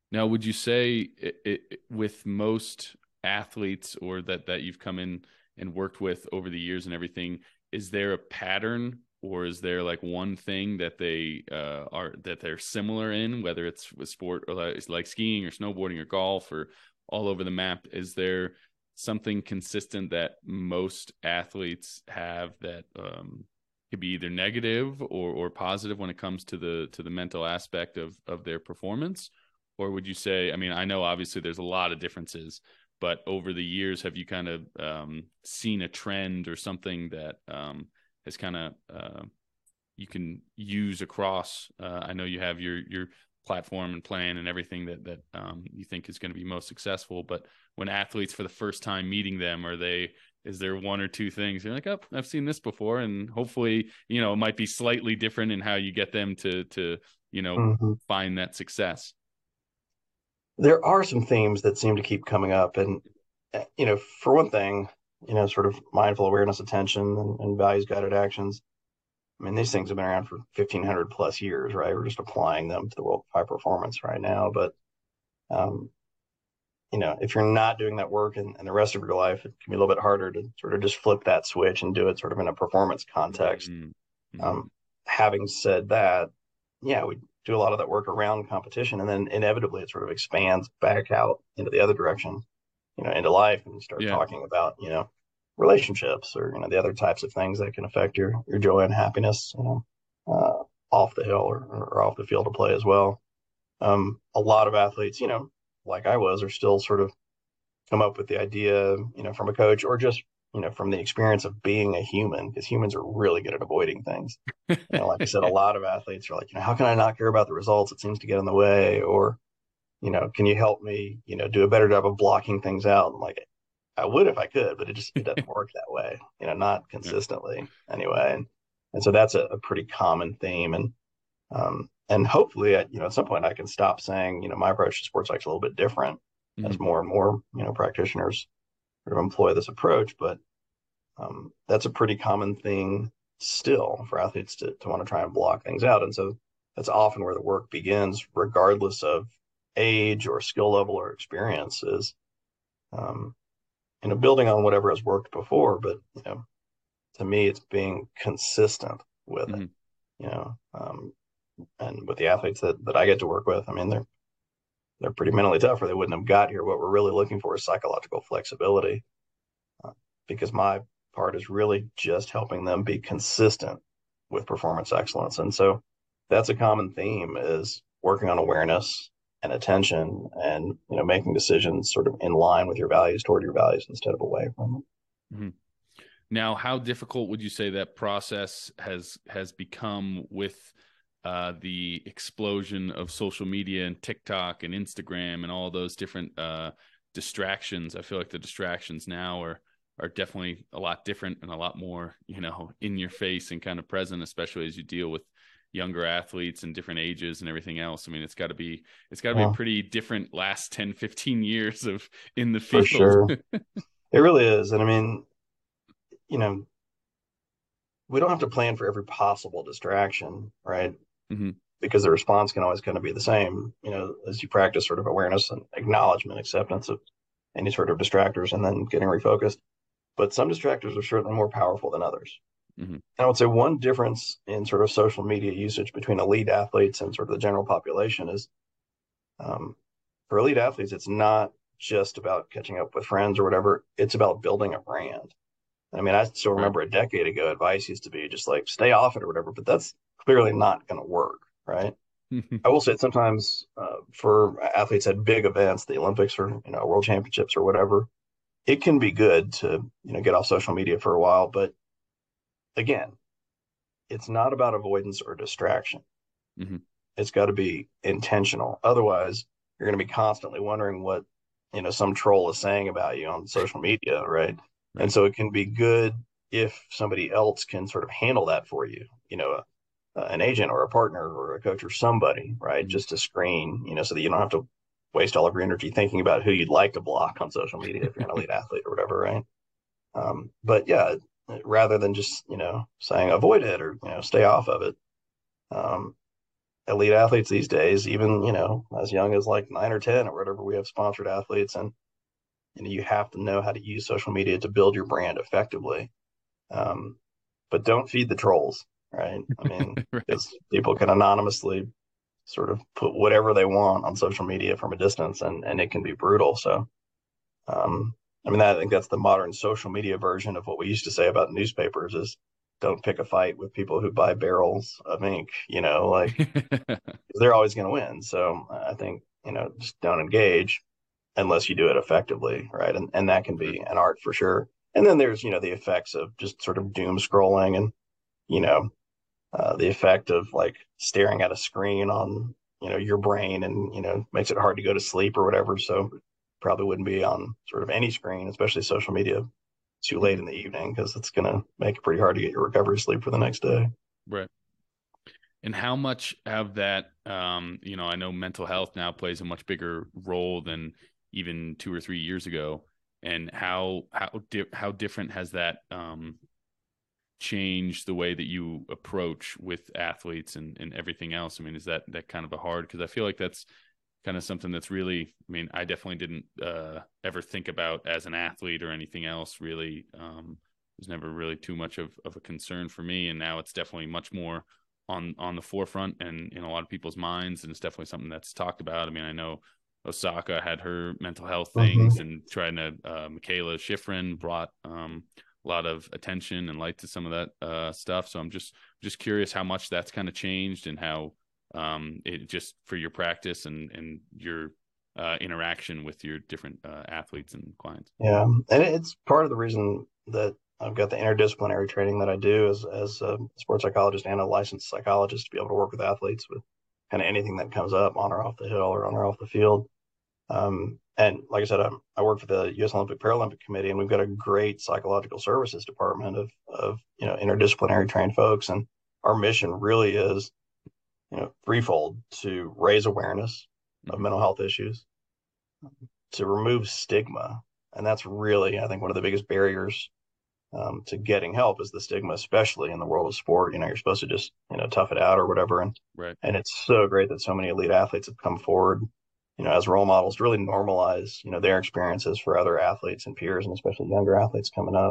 Now, would you say it, it, with most athletes or that that you've come in and worked with over the years and everything, is there a pattern or is there like one thing that they uh, are that they're similar in, whether it's with sport or like, like skiing or snowboarding or golf or all over the map? Is there something consistent that most athletes have that um, could be either negative or or positive when it comes to the to the mental aspect of of their performance? Or would you say, I mean, I know obviously there's a lot of differences, but over the years, have you kind of um, seen a trend or something that um, has kind of uh, you can use across? Uh, I know you have your your platform and plan and everything that that um, you think is going to be most successful, but when athletes for the first time meeting them, are they is there one or two things you're like, oh, I've seen this before, and hopefully, you know, it might be slightly different in how you get them to to you know
Mm-hmm.
find that success.
There are some themes that seem to keep coming up. And, uh, you know, for one thing, you know, sort of mindful awareness, attention, and, and values guided actions. I mean, these things have been around for fifteen hundred plus years, right? We're just applying them to the world of high performance right now. But, um, you know, if you're not doing that work in, in the rest of your life, it can be a little bit harder to sort of just flip that switch and do it sort of in a performance context.
Mm-hmm.
Um, having said that, yeah, we do a lot of that work around competition, and then inevitably it sort of expands back out into the other direction, you know, into life, and you start
Yeah.
talking about, you know, relationships or you know the other types of things that can affect your your joy and happiness, you know, uh, off the hill or, or off the field of play as well. Um, a lot of athletes, you know, like I was, are still sort of come up with the idea, you know, from a coach or just you know from the experience of being a human, because humans are really good at avoiding things. You know, like I said, a lot of athletes are like, you know, how can I not care about the results? It seems to get in the way. Or, you know, can you help me, you know, do a better job of blocking things out? And like, I would if I could, but it just it doesn't work that way, you know, not
Yeah.
consistently anyway. And and so that's a, a pretty common theme. And um, and hopefully, at, you know, at some point, I can stop saying, you know, my approach to sports is a little bit different as
Mm-hmm.
more and more, you know, practitioners sort of employ this approach. But um, that's a pretty common thing still for athletes to, to want to try and block things out. And so that's often where the work begins, regardless of age or skill level or experiences. Um, you know, building on whatever has worked before, but you know, to me, it's being consistent with it.
Mm-hmm.
You know, um, and with the athletes that, that I get to work with, I mean, they're they're pretty mentally tough, or they wouldn't have got here. What we're really looking for is psychological flexibility, uh, because my part is really just helping them be consistent with performance excellence. And so that's a common theme, is working on awareness and attention, and you know making decisions sort of in line with your values, toward your values, instead of away from them.
Mm-hmm. Now, how difficult would you say that process has has become with uh, the explosion of social media and TikTok and Instagram and all those different uh, distractions? I feel like the distractions now are are definitely a lot different and a lot more, you know, in your face and kind of present, especially as you deal with younger athletes and different ages and everything else. I mean, it's got to be it's got to be a
Yeah,
pretty different last ten, fifteen years of in the
for
field.
sure. It really is. And I mean, you know, we don't have to plan for every possible distraction, right?
Mm-hmm.
Because the response can always kind of be the same, you know, as you practice sort of awareness and acknowledgement, acceptance of any sort of distractors, and then getting refocused. But some distractors are certainly more powerful than others.
Mm-hmm.
And I would say one difference in sort of social media usage between elite athletes and sort of the general population is, um, for elite athletes, it's not just about catching up with friends or whatever. It's about building a brand. I mean, I still
Right.
remember a decade ago, advice used to be just like stay off it or whatever, but that's clearly not going to work, right? I will say that sometimes, uh, for athletes at big events, the Olympics or you know World Championships or whatever, it can be good to you know get off social media for a while. But again, it's not about avoidance or distraction.
Mm-hmm.
It's got to be intentional. Otherwise, you're going to be constantly wondering what you know some troll is saying about you on social media, right? And
Right.
so it can be good if somebody else can sort of handle that for you. You know, uh, an agent or a partner or a coach or somebody, right?
Mm-hmm.
Just to screen, you know, so that you don't have to waste all of your energy thinking about who you'd like to block on social media if you're an elite athlete or whatever, right? Um, but yeah, rather than just, you know, saying avoid it or, you know, stay off of it, um, elite athletes these days, even, you know, as young as like nine or ten or whatever, we have sponsored athletes, and, you know, you have to know how to use social media to build your brand effectively. Um, but don't feed the trolls, right? I mean,
Right.
because people can anonymously sort of put whatever they want on social media from a distance, and, and it can be brutal. So, um, I mean, that, I think that's the modern social media version of what we used to say about newspapers is don't pick a fight with people who buy barrels of ink, you know, like they're always going to win. So I think, you know, just don't engage unless you do it effectively, right? And and that can be an art for sure. And then there's, you know, the effects of just sort of doom scrolling, and, you know, uh, the effect of like staring at a screen on, you know, your brain, and, you know, makes it hard to go to sleep or whatever. So probably wouldn't be on sort of any screen, especially social media, too late
Mhm.
in the evening, because it's going to make it pretty hard to get your recovery sleep for the next day.
Right. And how much of that, um, you know, I know mental health now plays a much bigger role than even two or three years ago. And how how di- how different has that um, changed the way that you approach with athletes and, and everything else? I mean, is that that kind of a hard? Because I feel like that's kind of something that's really, I mean, I definitely didn't uh, ever think about as an athlete or anything else really. Um, it was never really too much of, of a concern for me. And now it's definitely much more on, on the forefront and in a lot of people's minds. And it's definitely something that's talked about. I mean, I know Osaka had her mental health things,
Mm-hmm.
and trying to, uh, Michaela Schifrin brought um, a lot of attention and light to some of that uh, stuff. So I'm just, just curious how much that's kind of changed, and how, um, it just for your practice and and your uh, interaction with your different uh, athletes and clients.
Yeah, and it's part of the reason that I've got the interdisciplinary training that I do as as a sports psychologist and a licensed psychologist to be able to work with athletes with kind of anything that comes up on or off the hill or on or off the field. Um, and like I said, I'm, I work for the U S Olympic Paralympic Committee, and we've got a great psychological services department of of you know interdisciplinary trained folks, and our mission really is you know threefold: to raise awareness of
Mm-hmm.
mental health issues, to remove stigma, and that's really, I think, one of the biggest barriers um, to getting help is the stigma, especially in the world of sport. You know, you're supposed to just you know tough it out or whatever, and
Right.
and it's so great that so many elite athletes have come forward, you know, as role models to really normalize you know their experiences for other athletes and peers, and especially younger athletes coming up.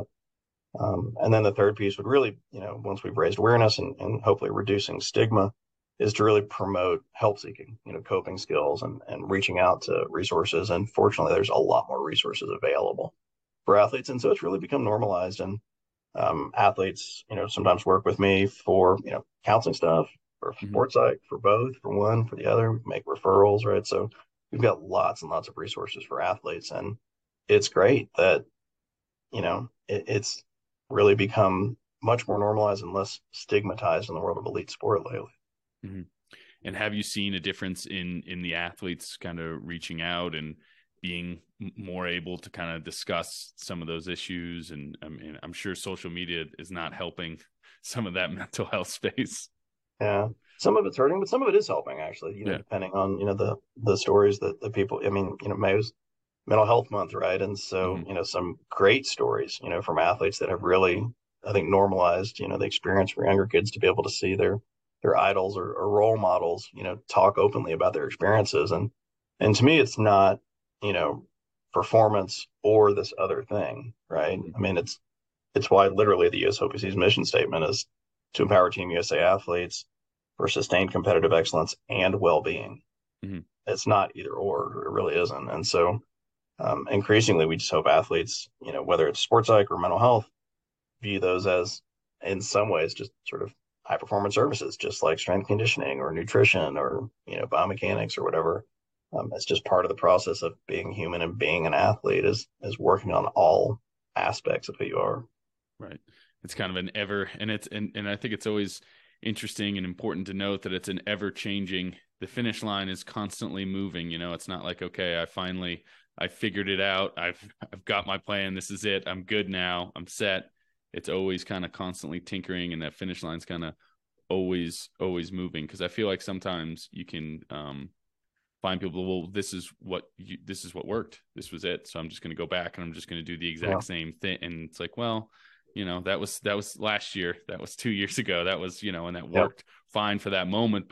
Um, and then the third piece would really, you know, once we've raised awareness and, and hopefully reducing stigma, is to really promote help seeking, you know, coping skills, and, and reaching out to resources. And fortunately, there's a lot more resources available for athletes. And so it's really become normalized. And um, athletes, you know, sometimes work with me for, you know, counseling stuff, for
Mm-hmm.
sports psych, for both, for one, for the other. We make referrals, right? So we've got lots and lots of resources for athletes. And it's great that you know, it, it's really become much more normalized and less stigmatized in the world of elite sport lately.
Mm-hmm. And have you seen a difference in in the athletes kind of reaching out and being more able to kind of discuss some of those issues? And I mean, I'm sure social media is not helping some of that mental health space.
Yeah. Some of it's hurting, but some of it is helping actually, you know,
Yeah.
depending on, you know, the the stories that the people I mean, you know, May's mental health month, right? And so,
Mm-hmm.
you know, some great stories, you know, from athletes that have really, I think, normalized, you know, the experience for younger kids to be able to see their their idols or, or role models, you know, talk openly about their experiences. And and to me it's not, you know, performance or this other thing, right?
Mm-hmm.
I mean, it's it's why literally the U S O P C's mission statement is to empower Team U S A athletes for sustained competitive excellence and well-being.
Mm-hmm.
It's not either or, it really isn't. And so um, increasingly, we just hope athletes, you know, whether it's sports psych or mental health, view those as, in some ways, just sort of high performance services, just like strength conditioning or nutrition or you know biomechanics or whatever. Um, it's just part of the process of being human, and being an athlete is is working on all aspects of who you are.
Right. It's kind of an ever, and it's, and, and I think it's always interesting and important to note that it's an ever changing, the finish line is constantly moving. You know, it's not like, okay, I finally, I figured it out. I've, I've got my plan. This is it. I'm good now. I'm set. It's always kind of constantly tinkering, and that finish line's kind of always, always moving. Cause I feel like sometimes you can, um, find people, well, this is what you, this is what worked. This was it. So I'm just going to go back and I'm just going to do the
Yeah,
exact same thing. And it's like, well, you know, that was, that was last year. That was two years ago. That was, you know, and that
yeah,
worked fine for that moment. But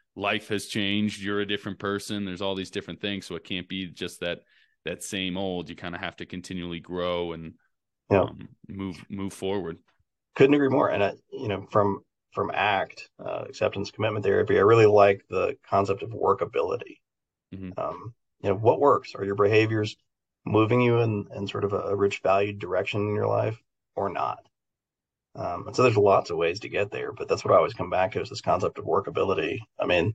life has changed. You're a different person. There's all these different things. So it can't be just that, that same old. You kind of have to continually grow and
You know,
um, move, move forward.
couldn't agree more. And I, you know, from from ACT, uh, acceptance commitment therapy, I really like the concept of workability.
Mm-hmm.
Um, you know, what works? Are your behaviors moving you in, in sort of a, a rich valued direction in your life or not? Um, and so there's lots of ways to get there, but that's what I always come back to is this concept of workability. I mean,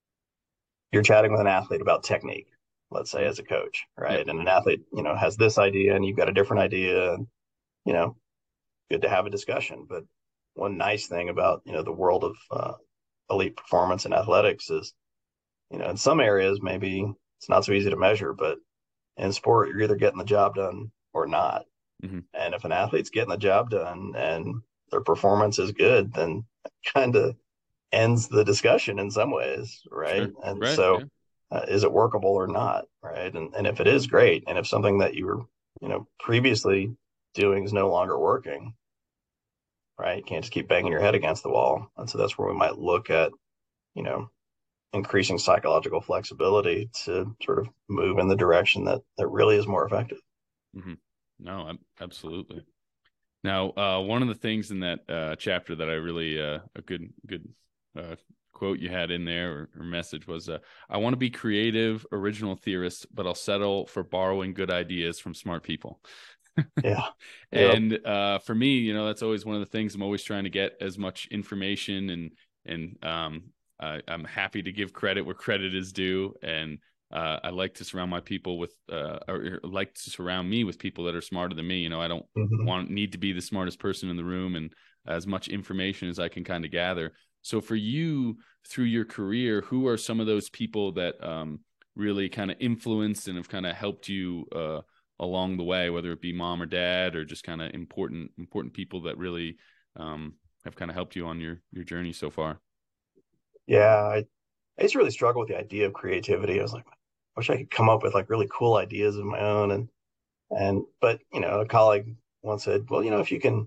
you're chatting with an athlete about technique, let's say
Mm-hmm.
as a coach,
Yep.
right? And an athlete, you know, has this idea and you've got a different idea, and, you know, good to have a discussion. But one nice thing about, you know, the world of uh, elite performance in athletics is, you know, in some areas, maybe it's not so easy to measure, but in sport, you're either getting the job done or not.
Mm-hmm.
And if an athlete's getting the job done and their performance is good, then kind of ends the discussion in some ways, right?
Sure.
And
Right.
so,
Yeah.
uh, is it workable or not, right? And and if it is, great. And if something that you were, you know, previously doing is no longer working, right? You can't just keep banging your head against the wall. And so that's where we might look at, you know, increasing psychological flexibility to sort of move in the direction that that really is more effective.
Mm-hmm. No, absolutely. Now, uh, one of the things in that uh, chapter that I really uh, a good good uh, quote you had in there or, or message was, uh, "I want to be creative, original theorist, but I'll settle for borrowing good ideas from smart people."
Yeah. Yep.
And uh, for me, you know, that's always one of the things. I'm always trying to get as much information, and and um, I, I'm happy to give credit where credit is due, and uh, I like to surround my people with, uh, or like to surround me with people that are smarter than me. You know, I don't
Mm-hmm.
want need to be the smartest person in the room, and as much information as I can kind of gather. So for you, through your career, who are some of those people that um, really kind of influenced and have kind of helped you uh, along the way, whether it be mom or dad, or just kind of important important people that really um, have kind of helped you on your your journey so far?
Yeah. I, I used to really struggle with the idea of creativity. I was like, I wish I could come up with like really cool ideas of my own. And, and, but, you know, a colleague once said, well, you know, if you can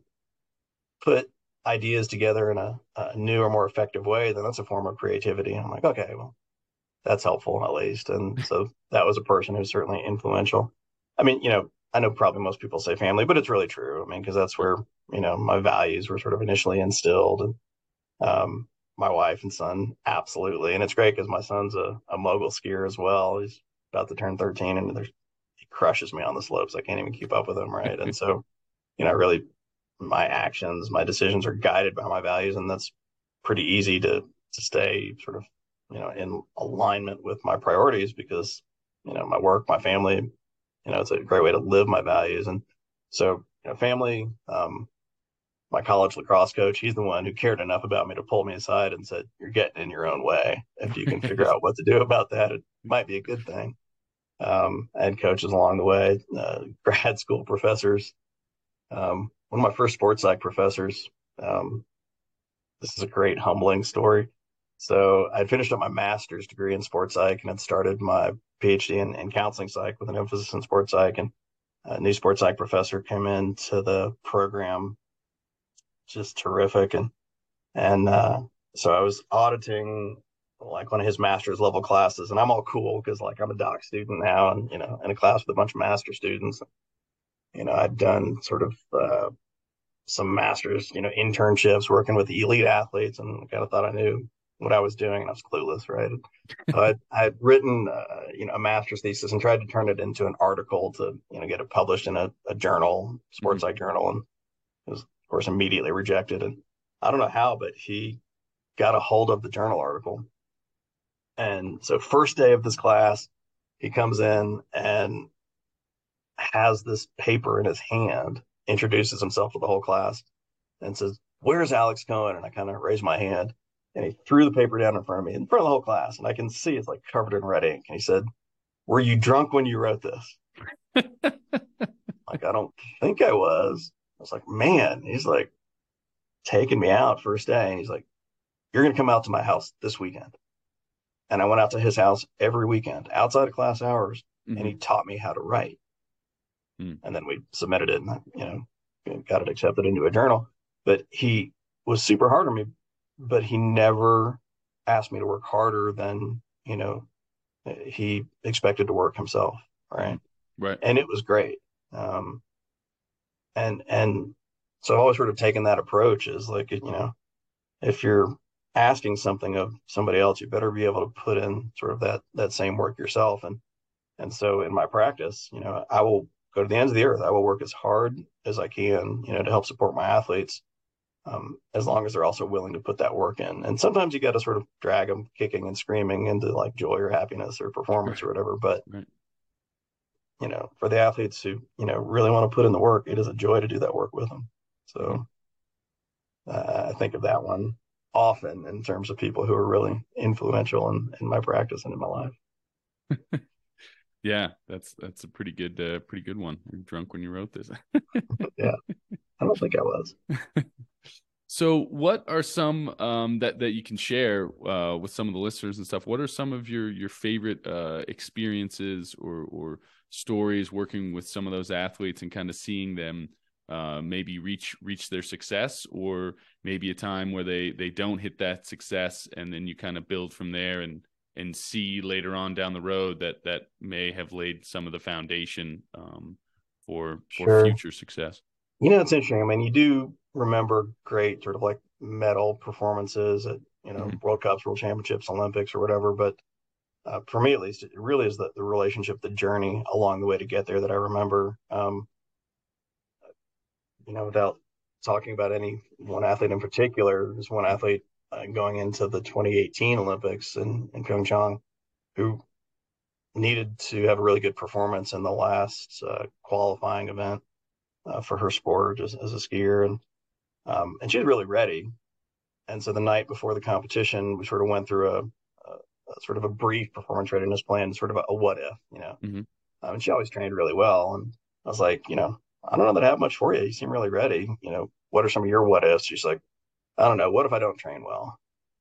put ideas together in a, a new or more effective way, then that's a form of creativity. And I'm like, okay, well, that's helpful at least. And so that was a person who's certainly influential. I mean, you know, I know probably most people say family, but it's really true. I mean, because that's where, you know, my values were sort of initially instilled. And um, my wife and son, absolutely. And it's great because my son's a, a mogul skier as well. He's about to turn thirteen, and there's, he crushes me on the slopes. I can't even keep up with him, right? And so, you know, really my actions, my decisions are guided by my values, and that's pretty easy to to stay sort of, you know, in alignment with my priorities because, you know, my work, my family, you know, it's a great way to live my values. And so, you know, family, um, my college lacrosse coach, he's the one who cared enough about me to pull me aside and said, "You're getting in your own way. If you can figure out what to do about that, it might be a good thing." Um, I had coaches along the way, uh, grad school professors. Um, one of my first sports psych professors, um, this is a great humbling story. So I'd finished up my master's degree in sports psych and had started my PhD in, in counseling psych with an emphasis in sports psych. And a new sports psych professor came into the program, just terrific. And and uh, so I was auditing like one of his master's level classes, and I'm all cool because like I'm a doc student now, and you know, in a class with a bunch of master students. You know, I'd done sort of uh, some masters, you know, internships working with the elite athletes, and kind of thought I knew what I was doing, and I was clueless, right? So I I had written, uh, you know, a master's thesis and tried to turn it into an article to, you know, get it published in a, a journal, sports
Mhm.
psych journal, and it was, of course, immediately rejected. And I don't know how, but he got a hold of the journal article. And so, first day of this class, he comes in and has this paper in his hand, introduces himself to the whole class, and says, "Where's Alex Cohen?" And I kind of raised my hand, and he threw the paper down in front of me, in front of the whole class, and I can see it's like covered in red ink. And he said, "Were you drunk when you wrote this?" Like, I don't think I was. I was like, man, he's like taking me out first day. And he's like, "You're going to come out to my house this weekend." And I went out to his house every weekend outside of class hours, and he
Mhm.
taught me how to write.
Mm.
And then we submitted it, and I, you know, got it accepted into a journal. But he was super hard on me, but he never asked me to work harder than, you know, he expected to work himself. Right.
Mm-hmm. Right.
And it was great. Um, and, and so I've always sort of taken that approach is like, you know, if you're asking something of somebody else, you better be able to put in sort of that, that same work yourself. And, and so in my practice, you know, I will go to the ends of the earth. I will work as hard as I can, you know, to help support my athletes. Um, as long as they're also willing to put that work in. And sometimes you got to sort of drag them kicking and screaming into like joy or happiness or performance or whatever. But,
Right.
you know, for the athletes who, you know, really want to put in the work, it is a joy to do that work with them.
Mm-hmm.
So uh, I think of that one often in terms of people who are really influential in, in my practice and in my life.
Yeah, that's that's a pretty good uh, pretty good one. You're drunk when you wrote this.
Yeah, I don't think I was.
So, what are some um, that that you can share uh, with some of the listeners and stuff? What are some of your your favorite uh, experiences or or stories working with some of those athletes and kind of seeing them uh, maybe reach reach their success, or maybe a time where they they don't hit that success, and then you kind of build from there and and see later on down the road that that may have laid some of the foundation um, for for
Sure.
future success.
You know, it's interesting. I mean, you do remember great sort of like medal performances at, you know,
Mm-hmm.
World Cups, World Championships, Olympics, or whatever. But uh, for me, at least, it really is the, the relationship, the journey along the way to get there that I remember. Um, you know, without talking about any one athlete in particular, there's one athlete uh, going into the twenty eighteen Olympics in, in Pyeongchang who needed to have a really good performance in the last uh, qualifying event uh, for her sport as, as a skier. And um, and she was really ready. And so the night before the competition, we sort of went through a, a, a sort of a brief performance readiness plan, sort of a, a what if, you know.
Mm-hmm.
Um, and she always trained really well. And I was like, you know, I don't know that I have much for you. You seem really ready. You know, what are some of your what ifs? She's like, I don't know. What if I don't train well?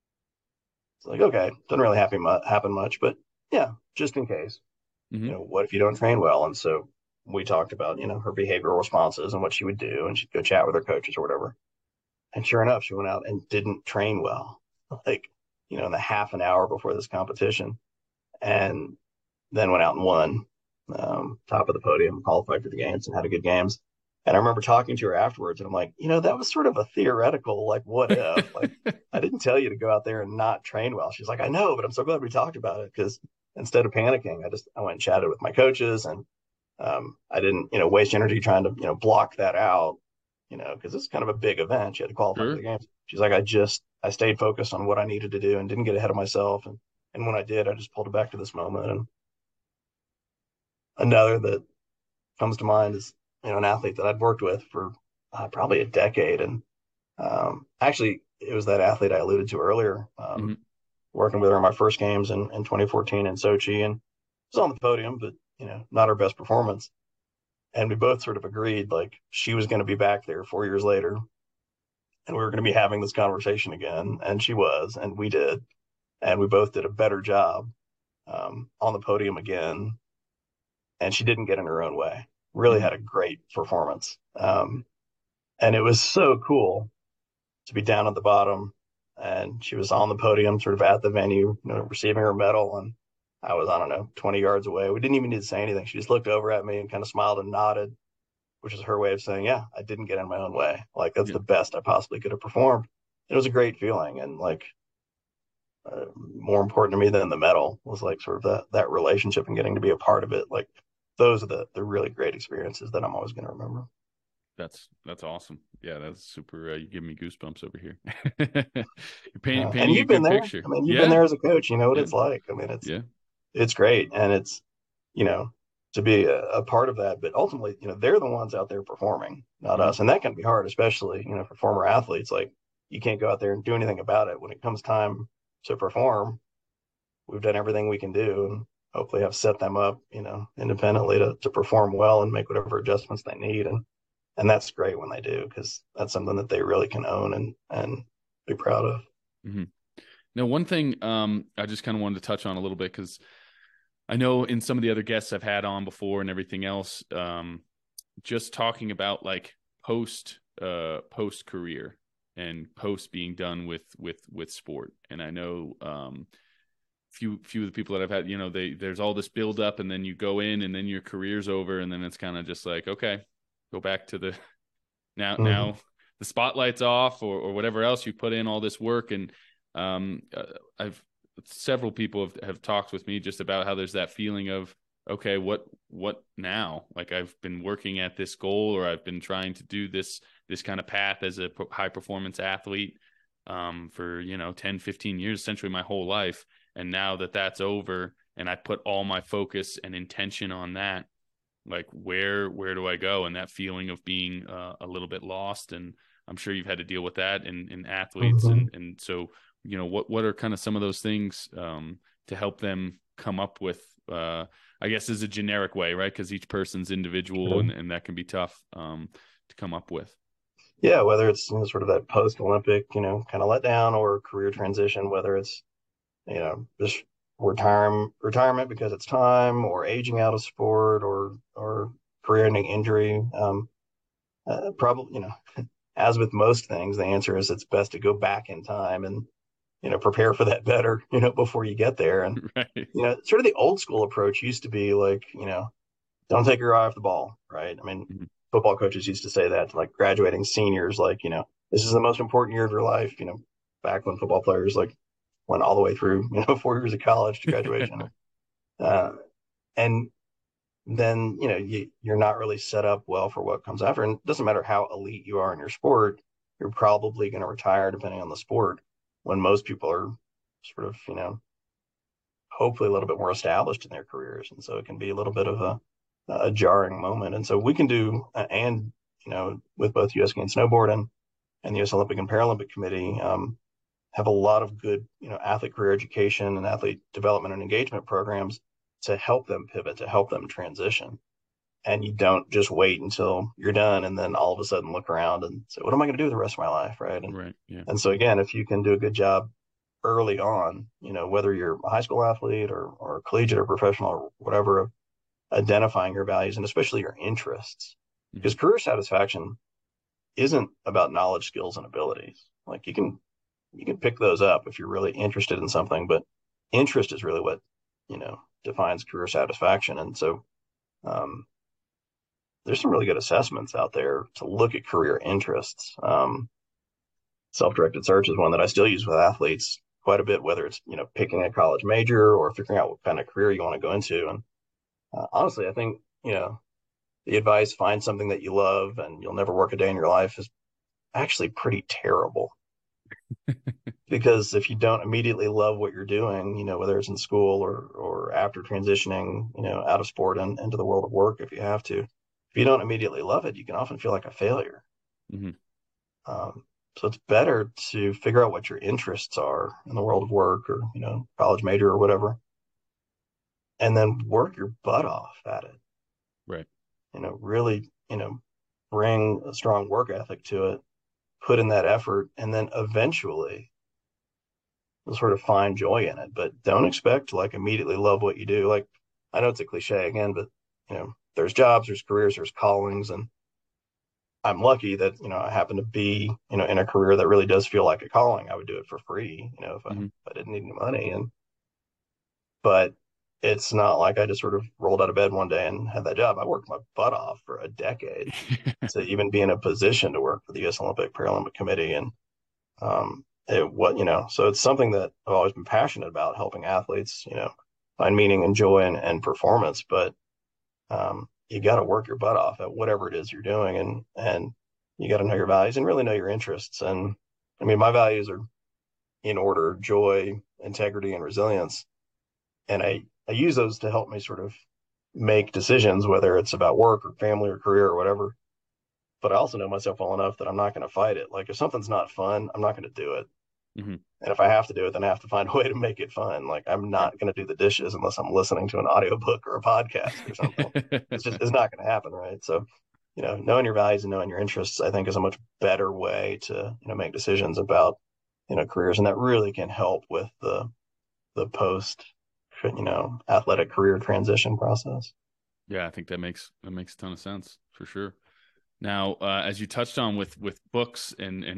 It's like, okay, doesn't really happen, happen much, but yeah, just in case. You
Mm-hmm.
know, what if you don't train well? And so we talked about, you know, her behavioral responses and what she would do, and she'd go chat with her coaches or whatever. And sure enough, she went out and didn't train well, like, you know, in the half an hour before this competition, and then went out and won, um, top of the podium, qualified for the games, and had a good games. And I remember talking to her afterwards, and I'm like, you know, that was sort of a theoretical, like, what if? Like, I didn't tell you to go out there and not train well. She's like, I know, but I'm so glad we talked about it because instead of panicking, I just I went and chatted with my coaches, and um, I didn't, you know, waste energy trying to, you know, block that out, you know, because it's kind of a big event. She had to qualify for
Sure.
the games. She's like, I just I stayed focused on what I needed to do and didn't get ahead of myself. And and when I did, I just pulled it back to this moment. And another that comes to mind is, you know, an athlete that I'd worked with for uh, probably a decade. And um, actually, it was that athlete I alluded to earlier,
Mm-hmm.
um, working with her in my first games in, in twenty fourteen in Sochi. And was on the podium, but, you know, not her best performance. And we both sort of agreed like she was going to be back there four years later and we were going to be having this conversation again. And she was, and we did. And we both did a better job um, on the podium again. And she didn't get in her own way. Really
Mm-hmm.
had a great performance. Um, and it was so cool to be down at the bottom. And she was on the podium, sort of at the venue, you know, receiving her medal. And I was, I don't know, twenty yards away. We didn't even need to say anything. She just looked over at me and kind of smiled and nodded, which is her way of saying, yeah, I didn't get in my own way. Like, that's
Yeah.
the best I possibly could have performed. It was a great feeling. And like, uh, more important to me than the medal was like sort of that, that relationship and getting to be a part of it. Like, those are the, the really great experiences that I'm always going to remember.
That's that's awesome. Yeah, that's super. Uh, you give me goosebumps over here. You're painting
Uh, and
painting a
you've been
good
there.
picture.
I mean, you've been
Yeah,
there as a coach. You know what
yeah,
it's like. I mean, it's,
yeah.
it's great. And it's, you know, to be a, a part of that, but ultimately, you know, they're the ones out there performing, not
Mm-hmm.
us. And that can be hard, especially, you know, for former athletes. Like, you can't go out there and do anything about it. When it comes time to perform, we've done everything we can do and hopefully have set them up, you know, independently to, to perform well and make whatever adjustments they need. And, and that's great when they do, because that's something that they really can own and, and be proud of.
Mm-hmm. Now, one thing um, I just kind of wanted to touch on a little bit because I know in some of the other guests I've had on before and everything else, um, just talking about like post uh, post career. and post being done with with with sport. And I know um few few of the people that I've had, you know, they there's all this build up, and then you go in, and then your career's over, and then it's kind of just like, okay, go back to the now
Mm-hmm.
now the spotlight's off, or or whatever else you put in all this work. And um uh, I've several people have, have talked with me just about how there's that feeling of, okay, what what now? Like, I've been working at this goal, or I've been trying to do this this kind of path as a high performance athlete um for, you know, ten fifteen years, essentially my whole life. And now that that's over, and I put all my focus and intention on that, like, where where do I go? And that feeling of being uh, a little bit lost. And I'm sure you've had to deal with that in, in athletes.
Mm-hmm.
And and so, you know, what what are kind of some of those things um, to help them come up with, uh, I guess, is a generic way, right? Because each person's individual,
Sure.
and, and that can be tough um, to come up with.
Yeah, whether it's, you know, sort of that post-Olympic, you know, kind of letdown, or career transition, whether it's, you know, just retirement retirement because it's time, or aging out of sport, or or career-ending injury. Um, uh, probably, you know, as with most things, the answer is it's best to go back in time and, you know, prepare for that better, you know, before you get there. And,
Right.
you know, sort of the old school approach used to be like, you know, don't take your eye off the ball, right? I mean,
Mhm.
football coaches used to say that to like graduating seniors, like, you know, this is the most important year of your life, you know, back when football players like went all the way through, you know, four years of college to graduation. Uh, and then, you know, you, you're not really set up well for what comes after. And it doesn't matter how elite you are in your sport, you're probably going to retire depending on the sport, when most people are sort of, you know, hopefully a little bit more established in their careers. And so it can be a little bit of a, a jarring moment. And so we can do, uh, and, you know, with both U S Games Snowboard and, and the U S Olympic and Paralympic Committee, um, have a lot of good, you know, athlete career education and athlete development and engagement programs to help them pivot, to help them transition. And you don't just wait until you're done and then all of a sudden look around and say, what am I going to do with the rest of my life? Right. And,
Right. Yeah.
and so again, if you can do a good job early on, you know, whether you're a high school athlete or, or collegiate or professional or whatever, of identifying your values and especially your interests,
Mm-hmm.
because career satisfaction isn't about knowledge, skills, and abilities. Like you can, you can pick those up if you're really interested in something, but interest is really what, you know, defines career satisfaction. And so, um, there's some really good assessments out there to look at career interests. Um, self-directed search is one that I still use with athletes quite a bit, whether it's, you know, picking a college major or figuring out what kind of career you want to go into. And uh, honestly, I think, you know, the advice, find something that you love and you'll never work a day in your life, is actually pretty terrible. Because if you don't immediately love what you're doing, you know, whether it's in school or or after transitioning, you know, out of sport and into the world of work, if you have to, if you don't immediately love it, you can often feel like a failure.
Mm-hmm.
Um, so it's better to figure out what your interests are in the world of work, or, you know, college major or whatever, and then work your butt off at it.
Right.
You know, really, you know, bring a strong work ethic to it, put in that effort, and then eventually you'll sort of find joy in it. But don't expect to like immediately love what you do. Like, I know it's a cliche again, but, you know, there's jobs, there's careers, there's callings, and I'm lucky that, you know, I happen to be, you know, in a career that really does feel like a calling. I would do it for free, you know, if I,
Mm-hmm.
if I didn't need any money. And but it's not like I just sort of rolled out of bed one day and had that job. I worked my butt off for a decade to even be in a position to work for the U S Olympic Paralympic Committee. And um, it what you know, so it's something that I've always been passionate about, helping athletes, you know, find meaning and joy and, and performance. But um, you got to work your butt off at whatever it is you're doing, and and you got to know your values and really know your interests. And I mean, my values are in order: joy, integrity, and resilience. And I I use those to help me sort of make decisions, whether it's about work or family or career or whatever. But I also know myself well enough that I'm not going to fight it. Like if something's not fun, I'm not going to do it.
Mm-hmm.
And if I have to do it, then I have to find a way to make it fun. Like I'm
Right.
not going to do the dishes unless I'm listening to an audiobook or a podcast or something. It's just, it's not going to happen. Right. So, you know, knowing your values and knowing your interests, I think, is a much better way to, you know, make decisions about, you know, careers. And that really can help with the, the post, you know, athletic career transition process.
Yeah, I think that makes that makes a ton of sense for sure. Now, uh, as you touched on with with books and and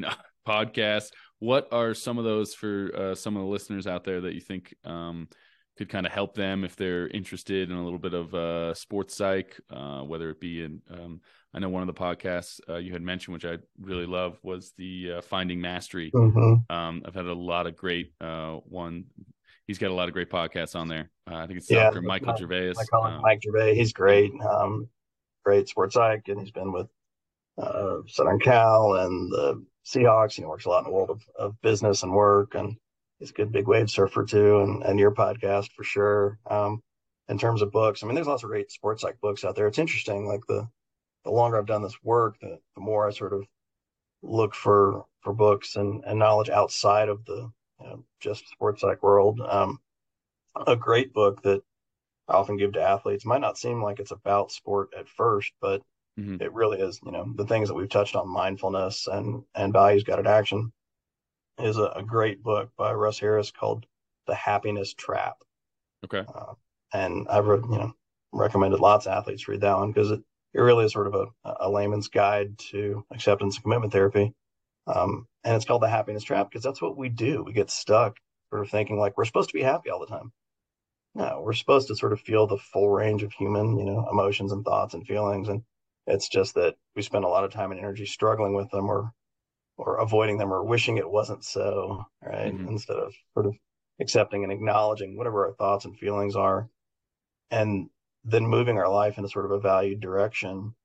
podcasts. What are some of those for uh, some of the listeners out there that you think um, could kind of help them if they're interested in a little bit of uh, sports psych, uh, whether it be in, um, I know one of the podcasts uh, you had mentioned, which I really love, was the uh, Finding Mastery.
Mm-hmm.
Um, I've had a lot of great uh, one. He's got a lot of great podcasts on there. Uh, I think it's
Yeah,
Doctor Michael
my,
Gervais.
my colleague
Um,
Mike Gervais, he's great. Um, great sports psych, and he's been with uh, Southern Cal and the Seahawks. He works a lot in the world of, of business and work, and he's a good big wave surfer too. And, and your podcast for sure. Um, in terms of books, I mean, there's lots of great sports psych books out there. It's interesting. Like the the longer I've done this work, the, the more I sort of look for for books and, and knowledge outside of the you know, just sports psych world. Um, a great book that I often give to athletes might not seem like it's about sport at first, but
mm-hmm.
it really is. You know, the things that we've touched on, mindfulness and and values guided action, is a, a great book by Russ Harris called The Happiness Trap.
Okay.
Uh, and I've you know recommended lots of athletes read that one because it, it really is sort of a, a layman's guide to acceptance and commitment therapy. Um, and it's called The Happiness Trap because that's what we do. We get stuck sort of thinking like we're supposed to be happy all the time. No, we're supposed to sort of feel the full range of human, you know, emotions and thoughts and feelings. And it's just that we spend a lot of time and energy struggling with them or or avoiding them or wishing it wasn't so, right?
Mm-hmm.
Instead of sort of accepting and acknowledging whatever our thoughts and feelings are, and then moving our life in a sort of a valued direction,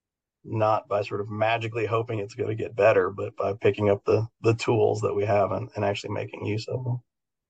not by sort of magically hoping it's going to get better, but by picking up the the tools that we have and, and actually making use of them.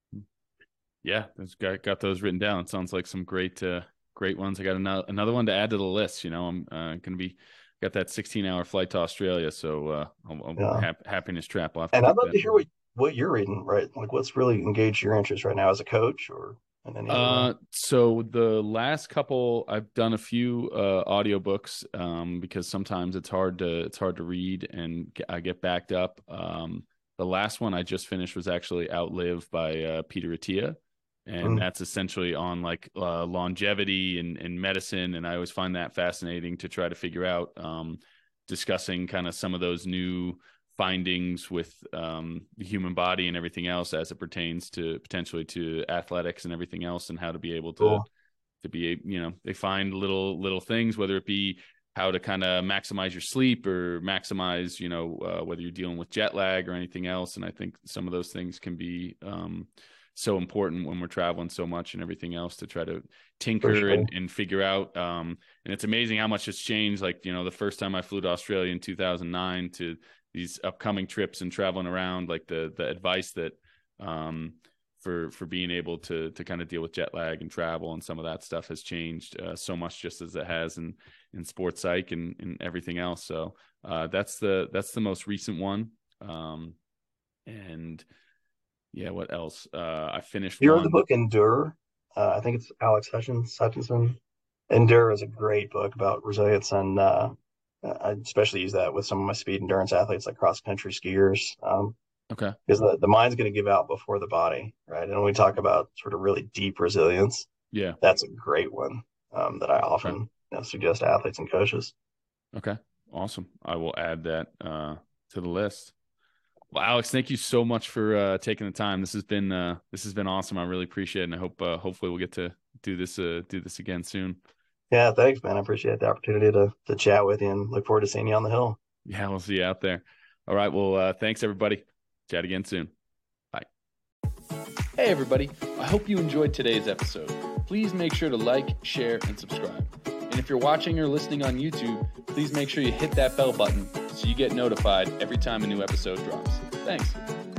Yeah, I've got, got those written down. It sounds like some great, uh, great ones. I got another, another one to add to the list. You know, I'm uh, going to be, got that sixteen hour flight to Australia. So uh, I'll, I'll
Yeah.
ha- Happiness Trap. I'll
and I'd love to hear what, what you're reading, right? Like what's really engaged your interest right now as a coach or in any
uh,
other way?
So the last couple, I've done a few uh, audiobooks um, because sometimes it's hard to, it's hard to read and get, I get backed up. Um, the last one I just finished was actually Outlive by uh, Peter Attia. And mm. that's essentially on like uh, longevity and, and medicine. And I always find that fascinating to try to figure out, um, discussing kind of some of those new findings with um, the human body and everything else as it pertains to potentially to athletics and everything else, and how to be able to, cool. to be, you know, they find little, little things, whether it be how to kind of maximize your sleep or maximize, you know, uh, whether you're dealing with jet lag or anything else. And I think some of those things can be, um, so important when we're traveling so much and everything else to try to tinker sure. and, and figure out. Um, and it's amazing how much it's changed. Like, you know, the first time I flew to Australia in two thousand nine to these upcoming trips and traveling around, like the, the advice that, um, for, for being able to, to kind of deal with jet lag and travel and some of that stuff has changed uh, so much, just as it has in, in sports psych and, and everything else. So uh, that's the, that's the most recent one. Um, and, Yeah, what else? Uh, I finished.
You
one.
read the book Endure? Uh, I think it's Alex Hutchins. Hutchinson. Endure is a great book about resilience, and uh, I especially use that with some of my speed endurance athletes, like cross country skiers. Um,
okay.
Because the, the mind's going to give out before the body, right? And when we talk about sort of really deep resilience,
yeah,
that's a great one um, that I often okay. you know, suggest to athletes and coaches.
Okay, awesome. I will add that uh, to the list. Well, Alex, thank you so much for uh, taking the time. This has been uh, this has been awesome. I really appreciate it, and I hope uh, hopefully we'll get to do this uh, do this again soon.
Yeah, thanks, man. I appreciate the opportunity to to chat with you, and look forward to seeing you on the hill.
Yeah, we'll see you out there. All right. Well, uh, thanks everybody. Chat again soon. Bye. Hey everybody. I hope you enjoyed today's episode. Please make sure to like, share, and subscribe. And if you're watching or listening on YouTube, please make sure you hit that bell button so you get notified every time a new episode drops. Thanks.